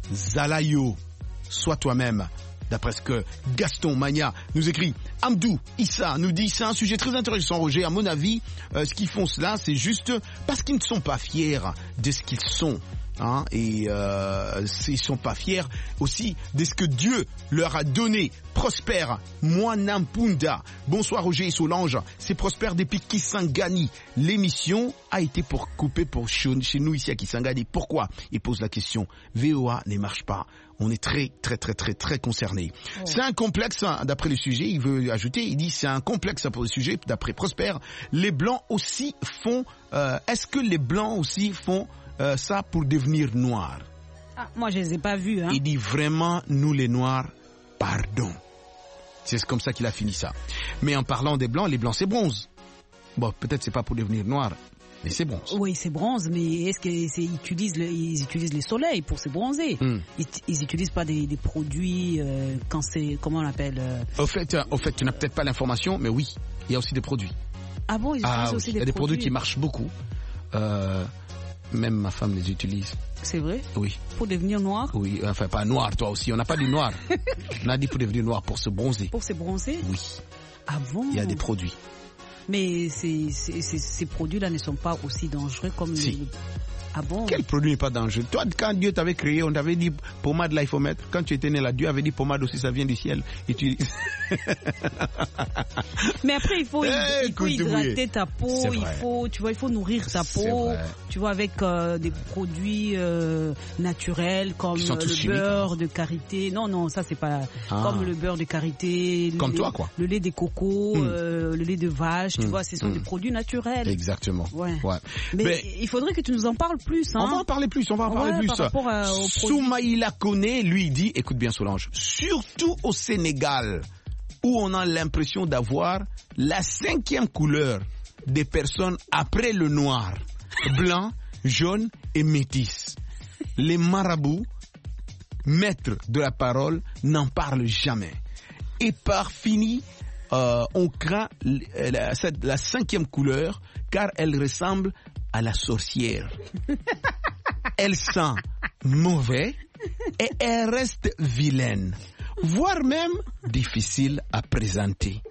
Zalayo, sois toi-même. D'après ce que Gaston Magna nous écrit. Amdou Issa nous dit, c'est un sujet très intéressant, Roger. À mon avis, euh, ce qu'ils font cela, c'est juste parce qu'ils ne sont pas fiers de ce qu'ils sont. Hein, et euh, ils sont pas fiers aussi de ce que Dieu leur a donné. Prosper Mwanampunda. Bonsoir Roger et Solange. C'est Prosper depuis Kisangani. L'émission a été pour couper pour chez nous ici à Kisangani. Pourquoi? Il pose la question. V O A ne marche pas. On est très très très très très concernés. Oh. C'est un complexe hein, d'après le sujet. Il veut ajouter. Il dit c'est un complexe pour le sujet. D'après Prosper, les blancs aussi font. Euh, est-ce que les blancs aussi font Euh, ça pour devenir noir? Ah, moi, je les ai pas vus. Hein. Il dit vraiment, nous les noirs, pardon. C'est comme ça qu'il a fini ça. Mais en parlant des blancs, les blancs c'est bronze. Bon, peut-être c'est pas pour devenir noir, mais c'est bronze. Oui, c'est bronze, mais est-ce qu'ils utilisent le, ils utilisent le soleil pour se bronzer? mm. Ils, ils utilisent pas des, des produits euh, quand c'est, comment on l'appelle euh... Au fait, euh, au fait, tu n'as peut-être pas l'information, mais oui, il y a aussi des produits. Ah bon, ils utilisent ah, aussi oui. des produits. Il y a des produits produits qui marchent beaucoup. Euh, Même ma femme les utilise. C'est vrai? Oui. Pour devenir noir? Oui, enfin pas noir, toi aussi. On n'a pas dit noir. On a dit pour devenir noir, pour se bronzer. Pour se bronzer? Oui. Ah bon? Il y a des produits. Mais ces, ces, ces, ces produits-là ne sont pas aussi dangereux comme si. les... Ah bon? Quel produit n'est pas dangereux? Toi, quand Dieu t'avait créé, on t'avait dit pommade là, il faut mettre. Quand tu étais né là, Dieu avait dit pommade aussi, ça vient du ciel. Et tu... Mais après, il faut, Eh, il faut écoute, hydrater oui. ta peau, C'est il vrai. faut, tu vois, il faut nourrir ta C'est peau, vrai. tu vois, avec euh, des produits euh, naturels comme Qui sont euh, tous le chimiques. beurre de karité. Non, non, ça c'est pas Ah. comme le beurre de karité. le Comme lait- toi, quoi. Le lait des cocos, Mm. euh, le lait de vache, tu Mm. vois, ce sont Mm. des produits naturels. Exactement. Ouais. Ouais. Mais, Mais- il faudrait que tu nous en parles plus. Hein. On va en parler plus, on va en parler Ouais, plus. par rapport à- aux produits. Soumaïla Koné, lui, dit, écoute bien Solange, surtout au Sénégal, où on a l'impression d'avoir la cinquième couleur des personnes après le noir, blanc, jaune et métis. Les marabouts, maîtres de la parole, n'en parlent jamais. Et par fini, euh, on craint l- la, cette- la cinquième couleur car elle ressemble à la sorcière. Elle sent mauvais et elle reste vilaine, voire même difficile à présenter.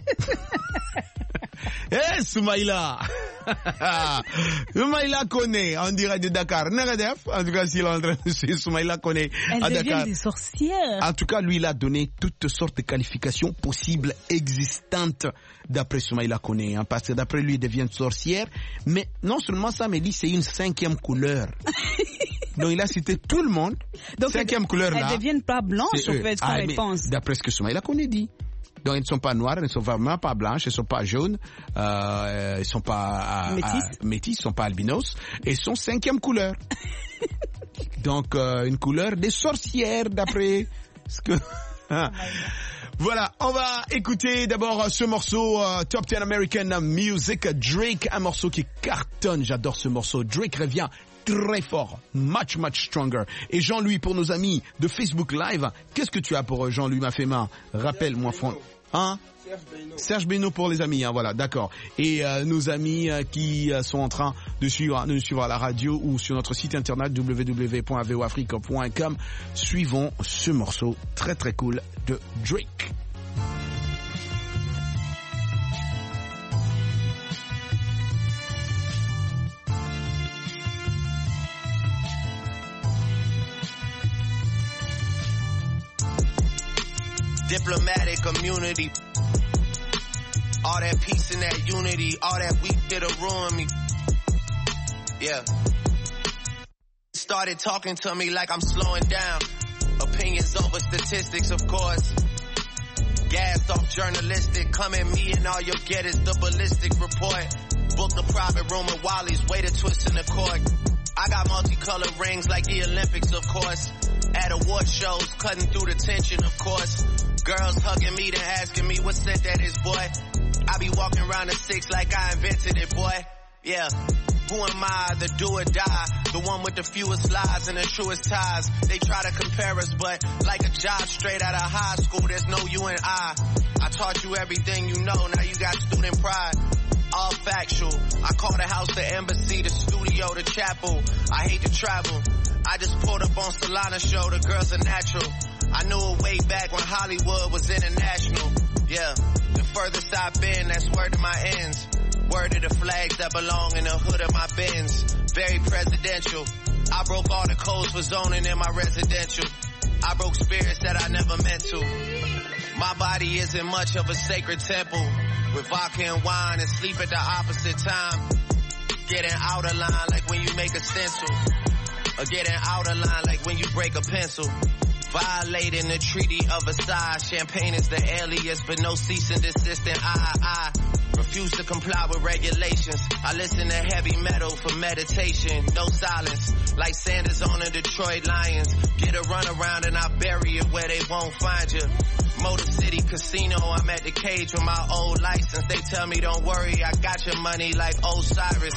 Eh, Soumaïla! Soumaïla connaît, en direct de Dakar. Nagadef, en tout cas, s'il est en train de suivre Soumaïla connaît Elles à deviennent Dakar. des sorcières. En tout cas, lui, il a donné toutes sortes de qualifications possibles, existantes, d'après Soumaïla Koné, hein, parce que d'après lui, il devient sorcière. Mais non seulement ça, mais il dit c'est une cinquième couleur. Donc, il a cité tout le monde. Donc, cinquième elles, couleur là. elles deviennent pas blanches, c'est en eux. fait, comme Ah, elles mais pensent. D'après ce que Soumaïla Koné dit. Donc, elles ne sont pas noires, elles ne sont vraiment pas blanches, elles ne sont pas jaunes, euh, elles ne sont pas euh, Métis. euh, métis, elles ne sont pas albinos, elles sont cinquième couleur. Donc, euh, une couleur des sorcières, d'après ce que... Voilà, on va écouter d'abord euh, ce morceau euh, Top dix American Music, Drake, un morceau qui cartonne, j'adore ce morceau. Drake revient très fort, much much stronger. Et Jean-Louis, pour nos amis de Facebook Live, qu'est-ce que tu as pour Jean-Louis Mafema? Rappelle-moi, Fran- hein? Serge Beno. Serge Beno pour les amis, hein, voilà, d'accord. Et euh, nos amis euh, qui euh, sont en train de suivre, de nous suivre à la radio ou sur notre site internet w w w point v o afrique point com, suivons ce morceau très très cool de Drake. Diplomatic immunity. All that peace and that unity, all that weak that'll ruin me. Yeah. Started talking to me like I'm slowing down. Opinions over statistics, of course. Gassed off journalistic. Come at me and all you'll get is the ballistic report. Booked a private room at Wally's, way to twist in the court. I got multicolored rings like the Olympics, of course. At award shows, cutting through the tension, of course. Girls hugging me, then asking me what scent that is, boy. I be walking around the six like I invented it, boy. Yeah. Who am I, the do or die? The one with the fewest lies and the truest ties. They try to compare us, but like a job straight out of high school, there's no you and I. I taught you everything you know, now you got student pride. All factual. I call the house the embassy, the studio, the chapel. I hate to travel. I just pulled up on Solana show, the girls are natural. I knew it way back when Hollywood was international. Yeah, the furthest I've been, that's word to my ends. Word to the flags that belong in the hood of my Benz. Very presidential. I broke all the codes for zoning in my residential. I broke spirits that I never meant to. My body isn't much of a sacred temple. With vodka and wine and sleep at the opposite time. Getting out of line like when you make a stencil. Or getting out of line like when you break a pencil. Violating the Treaty of Versailles. Champagne is the alias, but no cease and desist. And I, I refuse to comply with regulations. I listen to heavy metal for meditation. No silence, like Sanders on the Detroit Lions. Get a run around and I bury it where they won't find you. Motor City Casino, I'm at the cage with my old license. They tell me don't worry, I got your money like Osiris.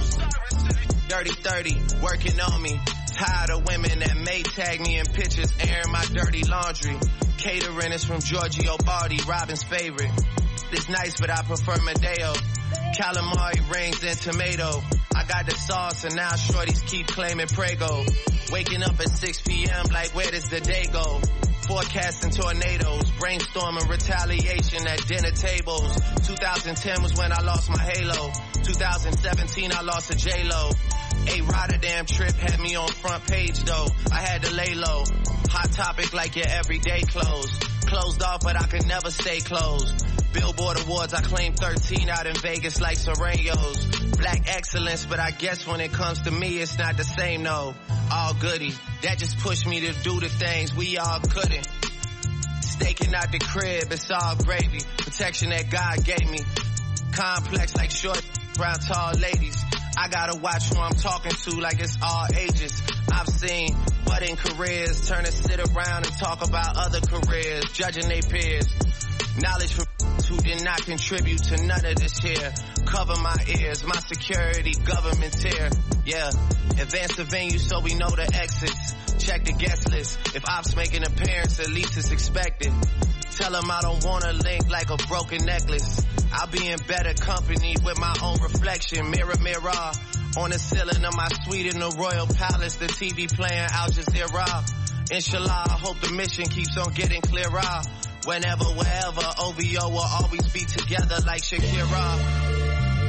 Dirty thirty, working on me. Tired of women that may tag me in pictures, airing my dirty laundry. Catering is from Giorgio Bardi, Robin's favorite. It's nice, but I prefer Madeo. Calamari rings and tomato. I got the sauce and now shorties keep claiming Prego. Waking up at six p m like where does the day go? Forecasting tornadoes, brainstorming retaliation at dinner tables. two thousand ten was when I lost my halo. two thousand seventeen I lost a J-Lo. A Rotterdam trip had me on front page though. I had to lay low. Hot topic like your everyday clothes. Closed off, but I could never stay closed. Billboard Awards, I claimed thirteen out in Vegas like Serenos. Black excellence, but I guess when it comes to me, it's not the same, no. All goody. That just pushed me to do the things we all couldn't. Staking out the crib, it's all gravy. Protection that God gave me. Complex like short, brown, tall ladies. I gotta watch who I'm talking to like it's all ages. I've seen budding careers turn to sit around and talk about other careers, judging their peers. Knowledge from who did not contribute to none of this here. Cover my ears, my security, government's here. Yeah, advance the venue so we know the exits. Check the guest list. If ops make an appearance, at least it's expected. Tell them I don't want to link like a broken necklace. I'll be in better company with my own reflection. Mirror, mirror, on the ceiling of my suite in the Royal Palace. The T V playing Al Jazeera. Inshallah, I hope the mission keeps on getting clearer. Whenever, wherever, O V O will always be together like Shakira.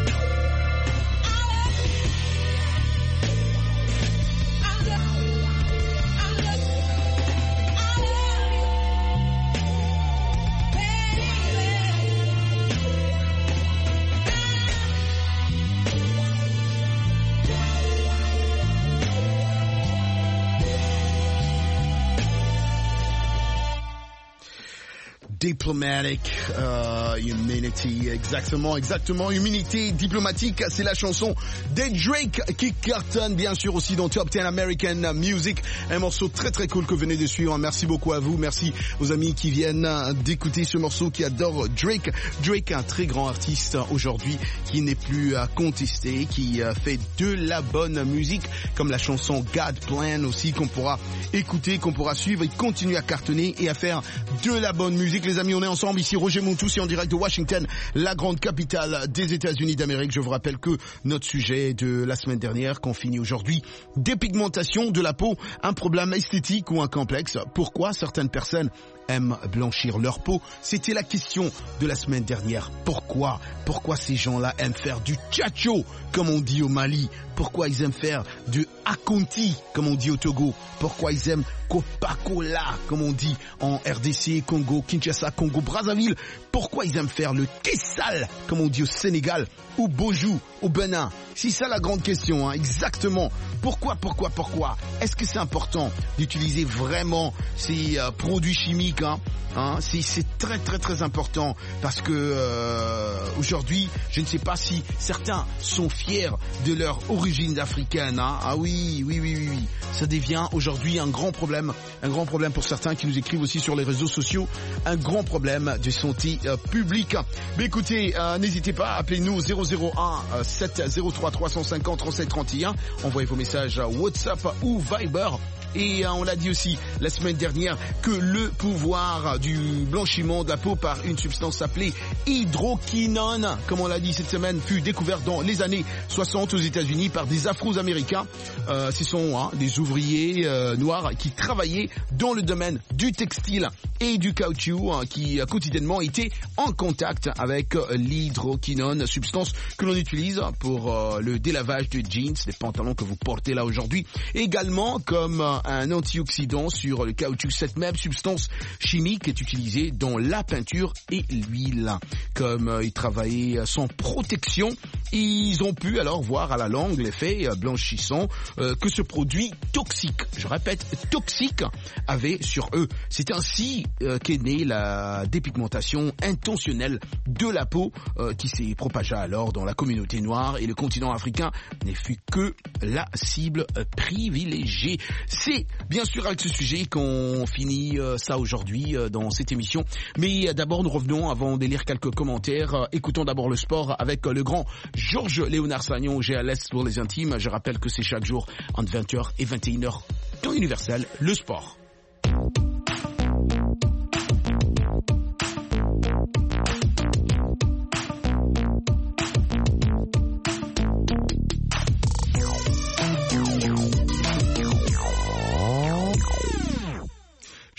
Diplomatic uh, Humanity, exactement, exactement, Humanité diplomatique, c'est la chanson de Drake qui cartonne bien sûr aussi dans Top dix American Music, un morceau très très cool que vous venez de suivre. Merci beaucoup à vous, merci aux amis qui viennent d'écouter ce morceau, qui adorent Drake. Drake, un très grand artiste aujourd'hui qui n'est plus à contester, qui fait de la bonne musique, comme la chanson God Plan aussi, qu'on pourra écouter, qu'on pourra suivre. Il continue à cartonner et à faire de la bonne musique. Les amis, on est ensemble ici, Roger Montous, en direct de Washington, la grande capitale des États-Unis d'Amérique. Je vous rappelle que notre sujet de la semaine dernière, qu'on finit aujourd'hui, dépigmentation de la peau, un problème esthétique ou un complexe. Pourquoi certaines personnes aiment blanchir leur peau? C'était la question de la semaine dernière. Pourquoi? Pourquoi ces gens-là aiment faire du tchatcho, comme on dit au Mali? Pourquoi ils aiment faire du akonti, comme on dit au Togo? Pourquoi ils aiment Coca-Cola, comme on dit en R D C, Congo, Kinshasa, Congo, Brazzaville? Pourquoi ils aiment faire le Kessal, comme on dit au Sénégal, ou Bojou, au Bénin? C'est ça la grande question, hein, exactement. Pourquoi, pourquoi, pourquoi? Est-ce que c'est important d'utiliser vraiment ces euh, produits chimiques, hein, hein? C'est, c'est très, très, très important, parce que euh, aujourd'hui, je ne sais pas si certains sont fiers de leur origine africaine, hein. Ah oui, oui, oui, oui, oui. Ça devient aujourd'hui un grand problème, un grand problème pour certains qui nous écrivent aussi sur les réseaux sociaux, un grand problème de santé euh, publique. Mais écoutez, euh, n'hésitez pas, appelez-nous au zéro zéro un sept zéro trois trois cent cinquante trente-sept trente et un, envoyez vos messages à WhatsApp ou Viber. Et euh, on l'a dit aussi la semaine dernière que le pouvoir du blanchiment de la peau par une substance appelée hydroquinone, comme on l'a dit cette semaine, fut découvert dans les années soixante aux États-Unis par des Afro-Américains. Euh, ce sont hein, des ouvriers euh, noirs qui travaillaient dans le domaine du textile et du caoutchouc, hein, qui euh, quotidiennement étaient en contact avec euh, l'hydroquinone, substance que l'on utilise pour euh, le délavage de jeans, des pantalons que vous portez là aujourd'hui, également comme euh, un antioxydant sur le caoutchouc. Cette même substance chimique est utilisée dans la peinture et l'huile. Comme euh, ils travaillaient sans protection, ils ont pu alors voir à la longue l'effet euh, blanchissant euh, que ce produit toxique, je répète toxique, avait sur eux. C'est ainsi euh, qu'est née la dépigmentation intentionnelle de la peau euh, qui s'est propagée alors dans la communauté noire, et le continent africain n'est fut que la cible euh, privilégiée. C'est bien sûr avec ce sujet qu'on finit euh, ça aujourd'hui euh, dans cette émission. Mais euh, d'abord, nous revenons avant de lire quelques commentaires. Euh, écoutons d'abord le sport avec euh, le grand Georges Léonard Sagnon, G L S pour les intimes. Je rappelle que c'est chaque jour entre vingt heures et vingt et une heures, temps universel, le sport.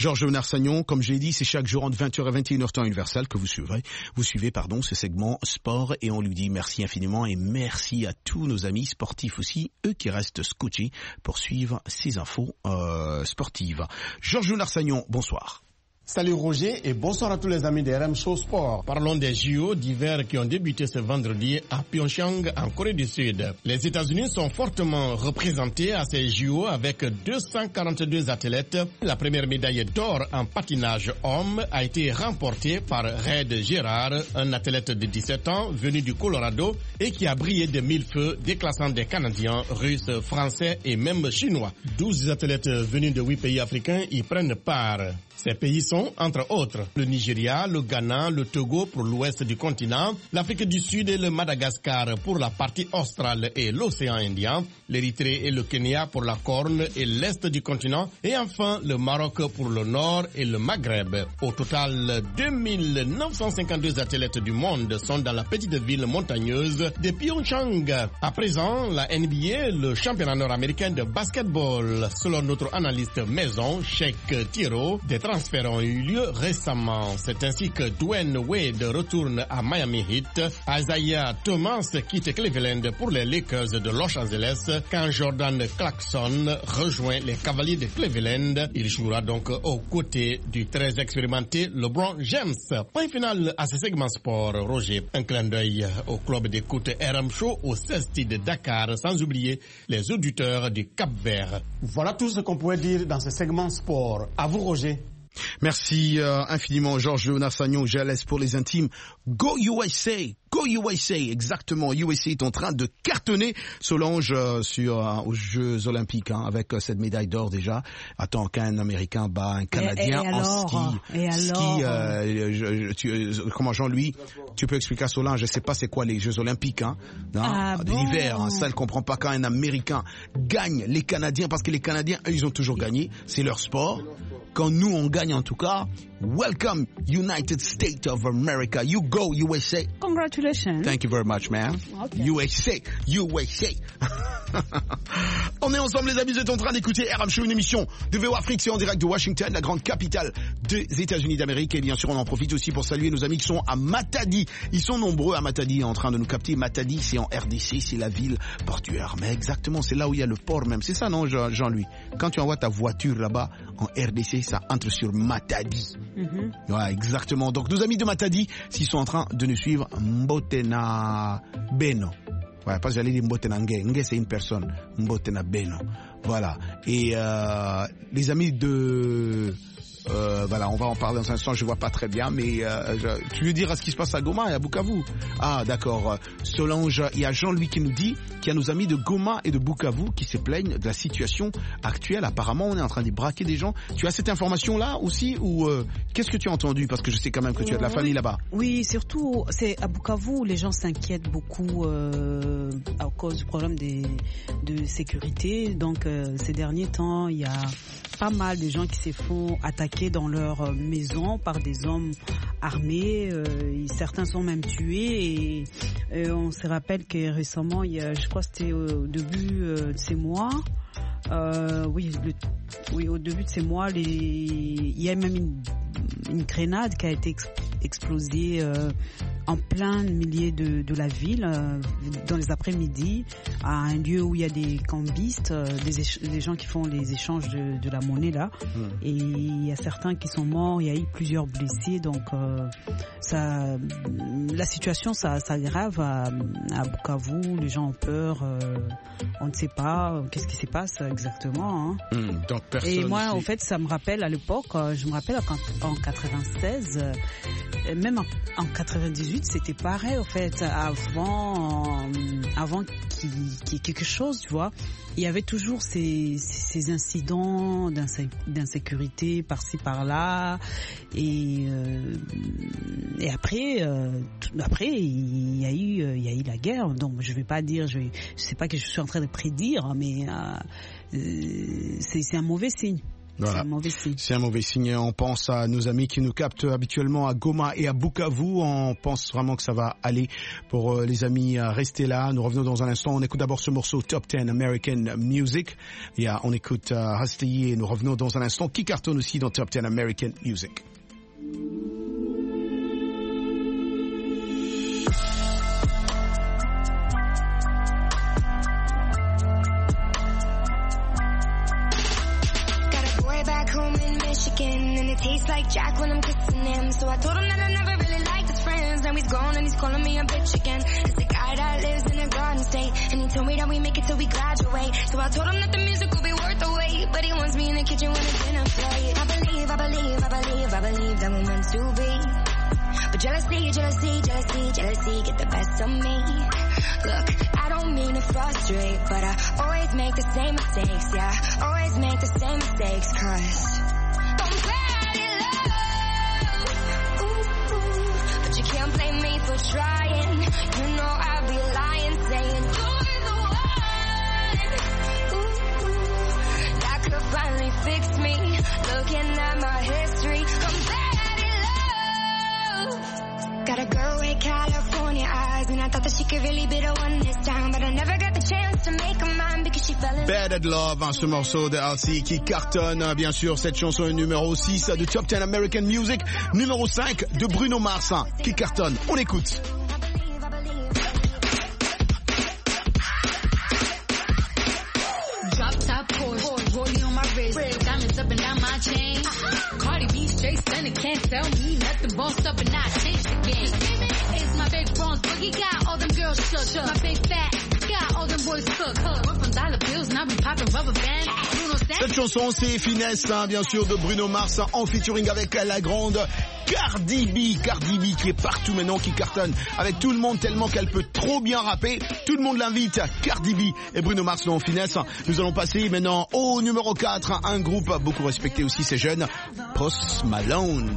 Georges Narsagnon, comme j'ai dit, c'est chaque jour entre vingt heures et vingt et une heures temps universel que vous suivrez. Vous suivez, pardon, ce segment sport et on lui dit merci infiniment et merci à tous nos amis sportifs aussi, eux qui restent scotchés pour suivre ces infos euh, sportives. Georges Narsagnon, bonsoir. Salut Roger et bonsoir à tous les amis de R M Show Sport. Parlons des J O d'hiver qui ont débuté ce vendredi à Pyeongchang en Corée du Sud. Les États-Unis sont fortement représentés à ces J O avec deux cent quarante-deux athlètes. La première médaille d'or en patinage homme a été remportée par Red Gérard, un athlète de dix-sept ans venu du Colorado et qui a brillé de mille feux, déclassant des Canadiens, Russes, Français et même Chinois. douze athlètes venus de huit pays africains y prennent part. Ces pays sont, entre autres, le Nigeria, le Ghana, le Togo pour l'ouest du continent, l'Afrique du Sud et le Madagascar pour la partie australe et l'océan Indien, l'Érythrée et le Kenya pour la Corne et l'est du continent, et enfin le Maroc pour le nord et le Maghreb. Au total, deux mille neuf cent cinquante-deux athlètes du monde sont dans la petite ville montagneuse de Pyeongchang. À présent, la N B A, le championnat nord-américain de basketball, selon notre analyste maison, Sheikh Tiro, des transferts ont eu lieu récemment. C'est ainsi que Dwayne Wade retourne à Miami Heat, Isaiah Thomas quitte Cleveland pour les Lakers de Los Angeles, quand Jordan Clarkson rejoint les Cavaliers de Cleveland. Il jouera donc aux côtés du très expérimenté LeBron James. Point final à ce segment sport. Roger, un clin d'œil au club d'écoute R M Show au seize de Dakar, sans oublier les auditeurs du Cap-Vert. Voilà tout ce qu'on pouvait dire dans ce segment sport. À vous Roger. Merci euh, infiniment Georges Narsagnon, G L S pour les intimes. Go U S A, go U S A, exactement. U S A est en train de cartonner Solange euh, sur euh, aux Jeux Olympiques hein, avec euh, cette médaille d'or déjà. Attends qu'un Américain bat un Canadien et, et en alors, ski. Et ski, alors, euh, je, je, tu, euh, comment Jean-Louis, tu peux expliquer à Solange, je sais pas c'est quoi les Jeux Olympiques hein, ah de bon. l'hiver. Hein, ça elle comprend pas quand un Américain gagne les Canadiens parce que les Canadiens eux, ils ont toujours gagné, c'est leur sport. Quand nous on gagne en tout cas, welcome United States of America. You go U S A. Congratulations. Thank you very much, man. Okay. U S A, U S A. On est ensemble les amis, vous êtes en train d'écouter R M Show, une émission de V O Afrique, c'est en direct de Washington, la grande capitale des États-Unis d'Amérique. Et bien sûr, on en profite aussi pour saluer nos amis qui sont à Matadi. Ils sont nombreux à Matadi en train de nous capter. Matadi, c'est en R D C, c'est la ville portuaire. Mais exactement, c'est là où il y a le port même. C'est ça, non, Jean-Louis? Quand tu envoies ta voiture là-bas en R D C, ça entre sur Matadi. Mm-hmm. Ouais, exactement. Donc, nos amis de Matadi, s'ils sont en train de nous suivre, Mbotena Beno. Ouais, parce que j'allais dire Mbotena Nge. Nge, c'est une personne. Mbotena Beno. Voilà. Et euh, les amis de... Euh, voilà, on va en parler dans un instant, je vois pas très bien, mais euh, je, tu veux dire à ce qui se passe à Goma et à Bukavu? Ah, d'accord. Solange, il y a Jean-Louis qui nous dit qu'il y a nos amis de Goma et de Bukavu qui se plaignent de la situation actuelle. Apparemment, on est en train de braquer des gens. Tu as cette information-là aussi ou euh, qu'est-ce que tu as entendu? Parce que je sais quand même que tu as de la famille oui, là-bas. Oui, surtout, c'est à Bukavu où les gens s'inquiètent beaucoup euh, à cause du problème des, de sécurité. Donc, euh, ces derniers temps, il y a pas mal de gens qui se font attaquer dans leur maison par des hommes armés. Euh, certains sont même tués. Et, et on se rappelle que récemment, il y a, je crois que c'était au début euh, de ces mois, euh, oui, le, oui, au début de ces mois, les, il y a même une, une grenade qui a été ex, explosée euh, en plein milieu de, de la ville, euh, dans les après-midi, à un lieu où il y a des cambistes, euh, des, des gens qui font les échanges de, de la monnaie là. Mmh. Et il y a certains qui sont morts, il y a eu plusieurs blessés, donc euh, ça, la situation ça s'aggrave à, à Bukavu, les gens ont peur, euh, on ne sait pas euh, qu'est-ce qui se passe exactement. Hein. Mmh, donc personne Et moi, ici. en fait, ça me rappelle à l'époque, euh, je me rappelle en, en quatre-vingt-seize, euh, même en, en quatre-vingt-dix-huit, c'était pareil en fait. Avant, euh, avant qu'il, qu'il y ait quelque chose, tu vois, il y avait toujours ces, ces incidents d'insécurité par-ci par-là, et euh, et après, euh, après il y a eu, il y a eu la guerre. Donc je vais pas dire, je, je sais pas que je suis en train de prédire, mais euh, c'est, c'est un mauvais signe. Voilà. C'est un mauvais signe. C'est un mauvais signe. On pense à nos amis qui nous captent habituellement à Goma et à Bukavu. On pense vraiment que ça va aller pour euh, les amis. Euh, restez là. Nous revenons dans un instant. On écoute d'abord ce morceau Top dix American Music. Et euh, on écoute euh, Rasteye et nous revenons dans un instant qui cartonne aussi dans Top dix American Music. Back home in Michigan, and it tastes like Jack when I'm kissing him. So I told him that I never really liked his friends. Now he's gone and he's calling me a bitch again. It's the guy that lives in a garden state, and he told me that we make it till we graduate. So I told him that the music will be worth the wait, but he wants me in the kitchen when it's dinner plate. I believe, I believe, I believe, I believe that we're meant to be. But jealousy, jealousy, jealousy, jealousy get the best of me. Look, I don't mean to frustrate, but I always make the same mistakes, yeah. Always make the same mistakes, cause I'm bad in love. Ooh, ooh. But you can't blame me for trying. You know I'd be lying, saying you're the one. Ooh, ooh. That could finally fix me. Looking at my history, I'm bad in love. Got a girl with California eyes, and I thought that she could really be the one this time, but I never got the chance to make her mine because she fell in Bad at Love, hein, ce morceau de R C qui cartonne, bien sûr. Cette chanson est numéro six de Top dix American Music, numéro cinq de Bruno Mars, hein, qui cartonne. On écoute. Drop top Porsche, rollie on my wrist, diamonds up and down my chain. Cardi B straight stunning, can't tell me nothing. Bossed up and I changed the game. It's my big bronze boogie, got all them girls shook. My big fat, got all them boys cooked. Went from dollar bills, now we popping rubber bands. Cette chanson, c'est Finesse, hein, bien sûr, de Bruno Mars, hein, en featuring avec la grande Cardi B. Cardi B qui est partout maintenant, qui cartonne avec tout le monde tellement qu'elle peut trop bien rapper. Tout le monde l'invite, Cardi B et Bruno Mars dans Finesse. Nous allons passer maintenant au numéro quatre, un groupe beaucoup respecté aussi, ces jeunes, Post Malone.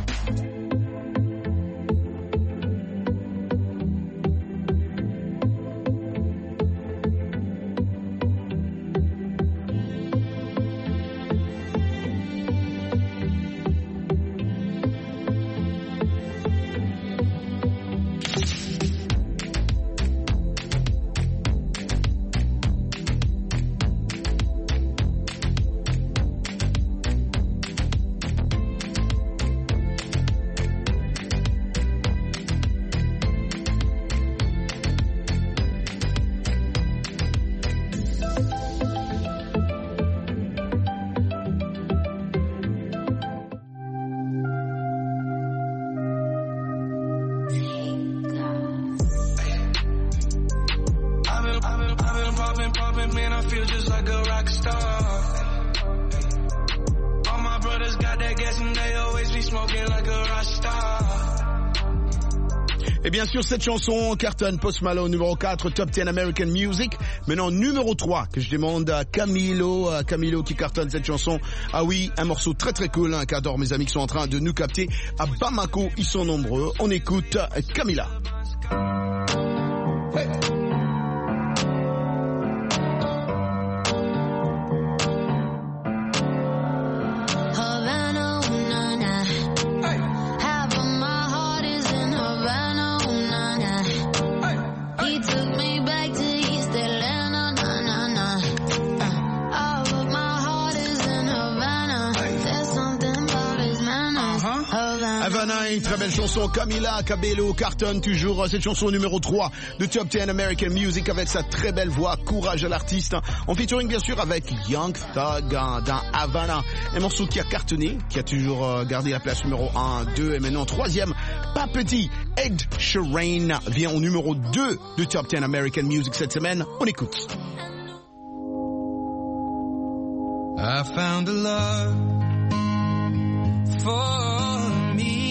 Et bien sûr, cette chanson cartonne, Post Malone, numéro quatre, Top dix American Music. Maintenant, numéro trois, que je demande à Camilo, à Camilo qui cartonne cette chanson. Ah oui, un morceau très très cool, hein, qu'adorent mes amis qui sont en train de nous capter. À Bamako, ils sont nombreux. On écoute Camila. Hey. Une très belle chanson, Camila Cabello cartonne toujours cette chanson numéro trois de Top dix American Music avec sa très belle voix, courage à l'artiste, en featuring bien sûr avec Young Thug dans Havana, un morceau qui a cartonné, qui a toujours gardé la place numéro un, deux et maintenant troisième, pas petit. Ed Sheeran vient au numéro deux de Top dix American Music cette semaine, on écoute. I found a love for me.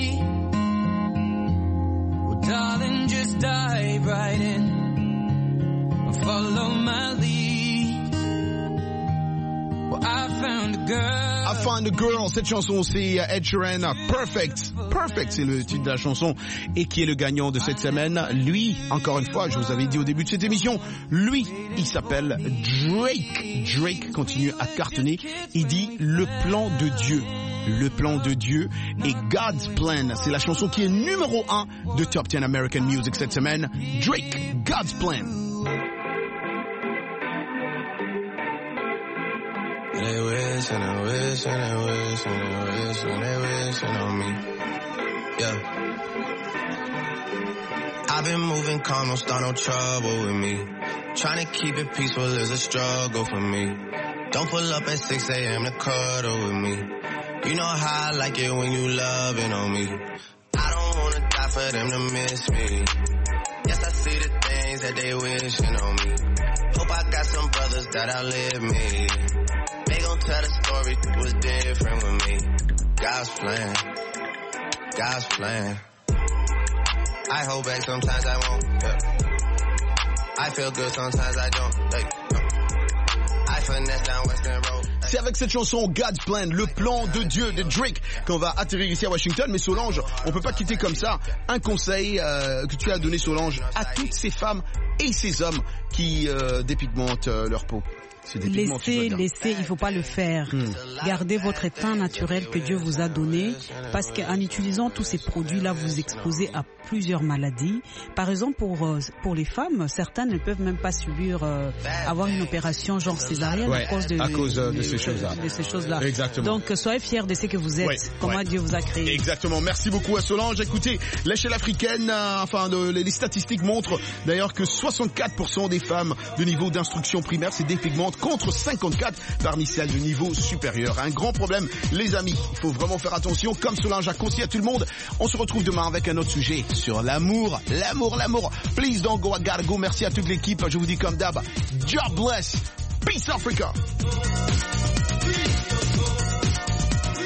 Darling, just dive right in, follow my lead. Well, I found a girl. I Find a Girl. Cette chanson, c'est Ed Sheeran. Perfect. Perfect, c'est le titre de la chanson. Et qui est le gagnant de cette semaine? Lui, encore une fois, je vous avais dit au début de cette émission, lui, il s'appelle Drake. Drake continue à cartonner. Il dit le plan de Dieu. Le plan de Dieu et God's Plan. C'est la chanson qui est numéro un de Top dix American Music cette semaine. Drake, God's Plan. They wish and they wish and they wish and they wish and they wishing on me. Yeah. I've been moving calm, don't start no trouble with me. Trying to keep it peaceful is a struggle for me. Don't pull up at six a.m. to cuddle with me. You know how I like it when you loving on me. I don't wanna die for them to miss me. Yes, I see the things that they wishing on me. Hope I got some brothers that outlive me. They gon' tell the story was different with me. God's plan, God's plan. I hold back sometimes I won't. Yeah. I feel good sometimes I don't. Like, I finesse down Western Road. C'est avec cette chanson God's Plan, le plan de Dieu de Drake, qu'on va atterrir ici à Washington. Mais Solange, on peut pas quitter comme ça un conseil euh, que tu as donné, Solange, à toutes ces femmes et ces hommes qui euh, dépigmentent euh, leur peau. Laissez, laissez, il faut pas le faire. Hmm. Gardez votre teint naturel que Dieu vous a donné, parce qu'en utilisant tous ces produits-là, vous exposez à plusieurs maladies. Par exemple, pour pour les femmes, certaines ne peuvent même pas subir euh, avoir une opération genre césarienne ouais, à cause de, à cause de, de, de ces choses-là. De ces choses-là. Exactement. Donc soyez fiers de ce que vous êtes, ouais, comment ouais. Dieu vous a créé. Exactement. Merci beaucoup à Solange. Écoutez, l'échelle africaine, euh, enfin de, les statistiques montrent d'ailleurs que soixante-quatre pour cent des femmes de niveau d'instruction primaire se dépigmentent, contre cinquante-quatre parmi celles de niveau supérieur. Un grand problème, les amis. Il faut vraiment faire attention. Comme Solange a conseillé à tout le monde, on se retrouve demain avec un autre sujet sur l'amour. L'amour, l'amour. Please don't go, I gotta go. Merci à toute l'équipe. Je vous dis comme d'hab, God bless. Peace Africa.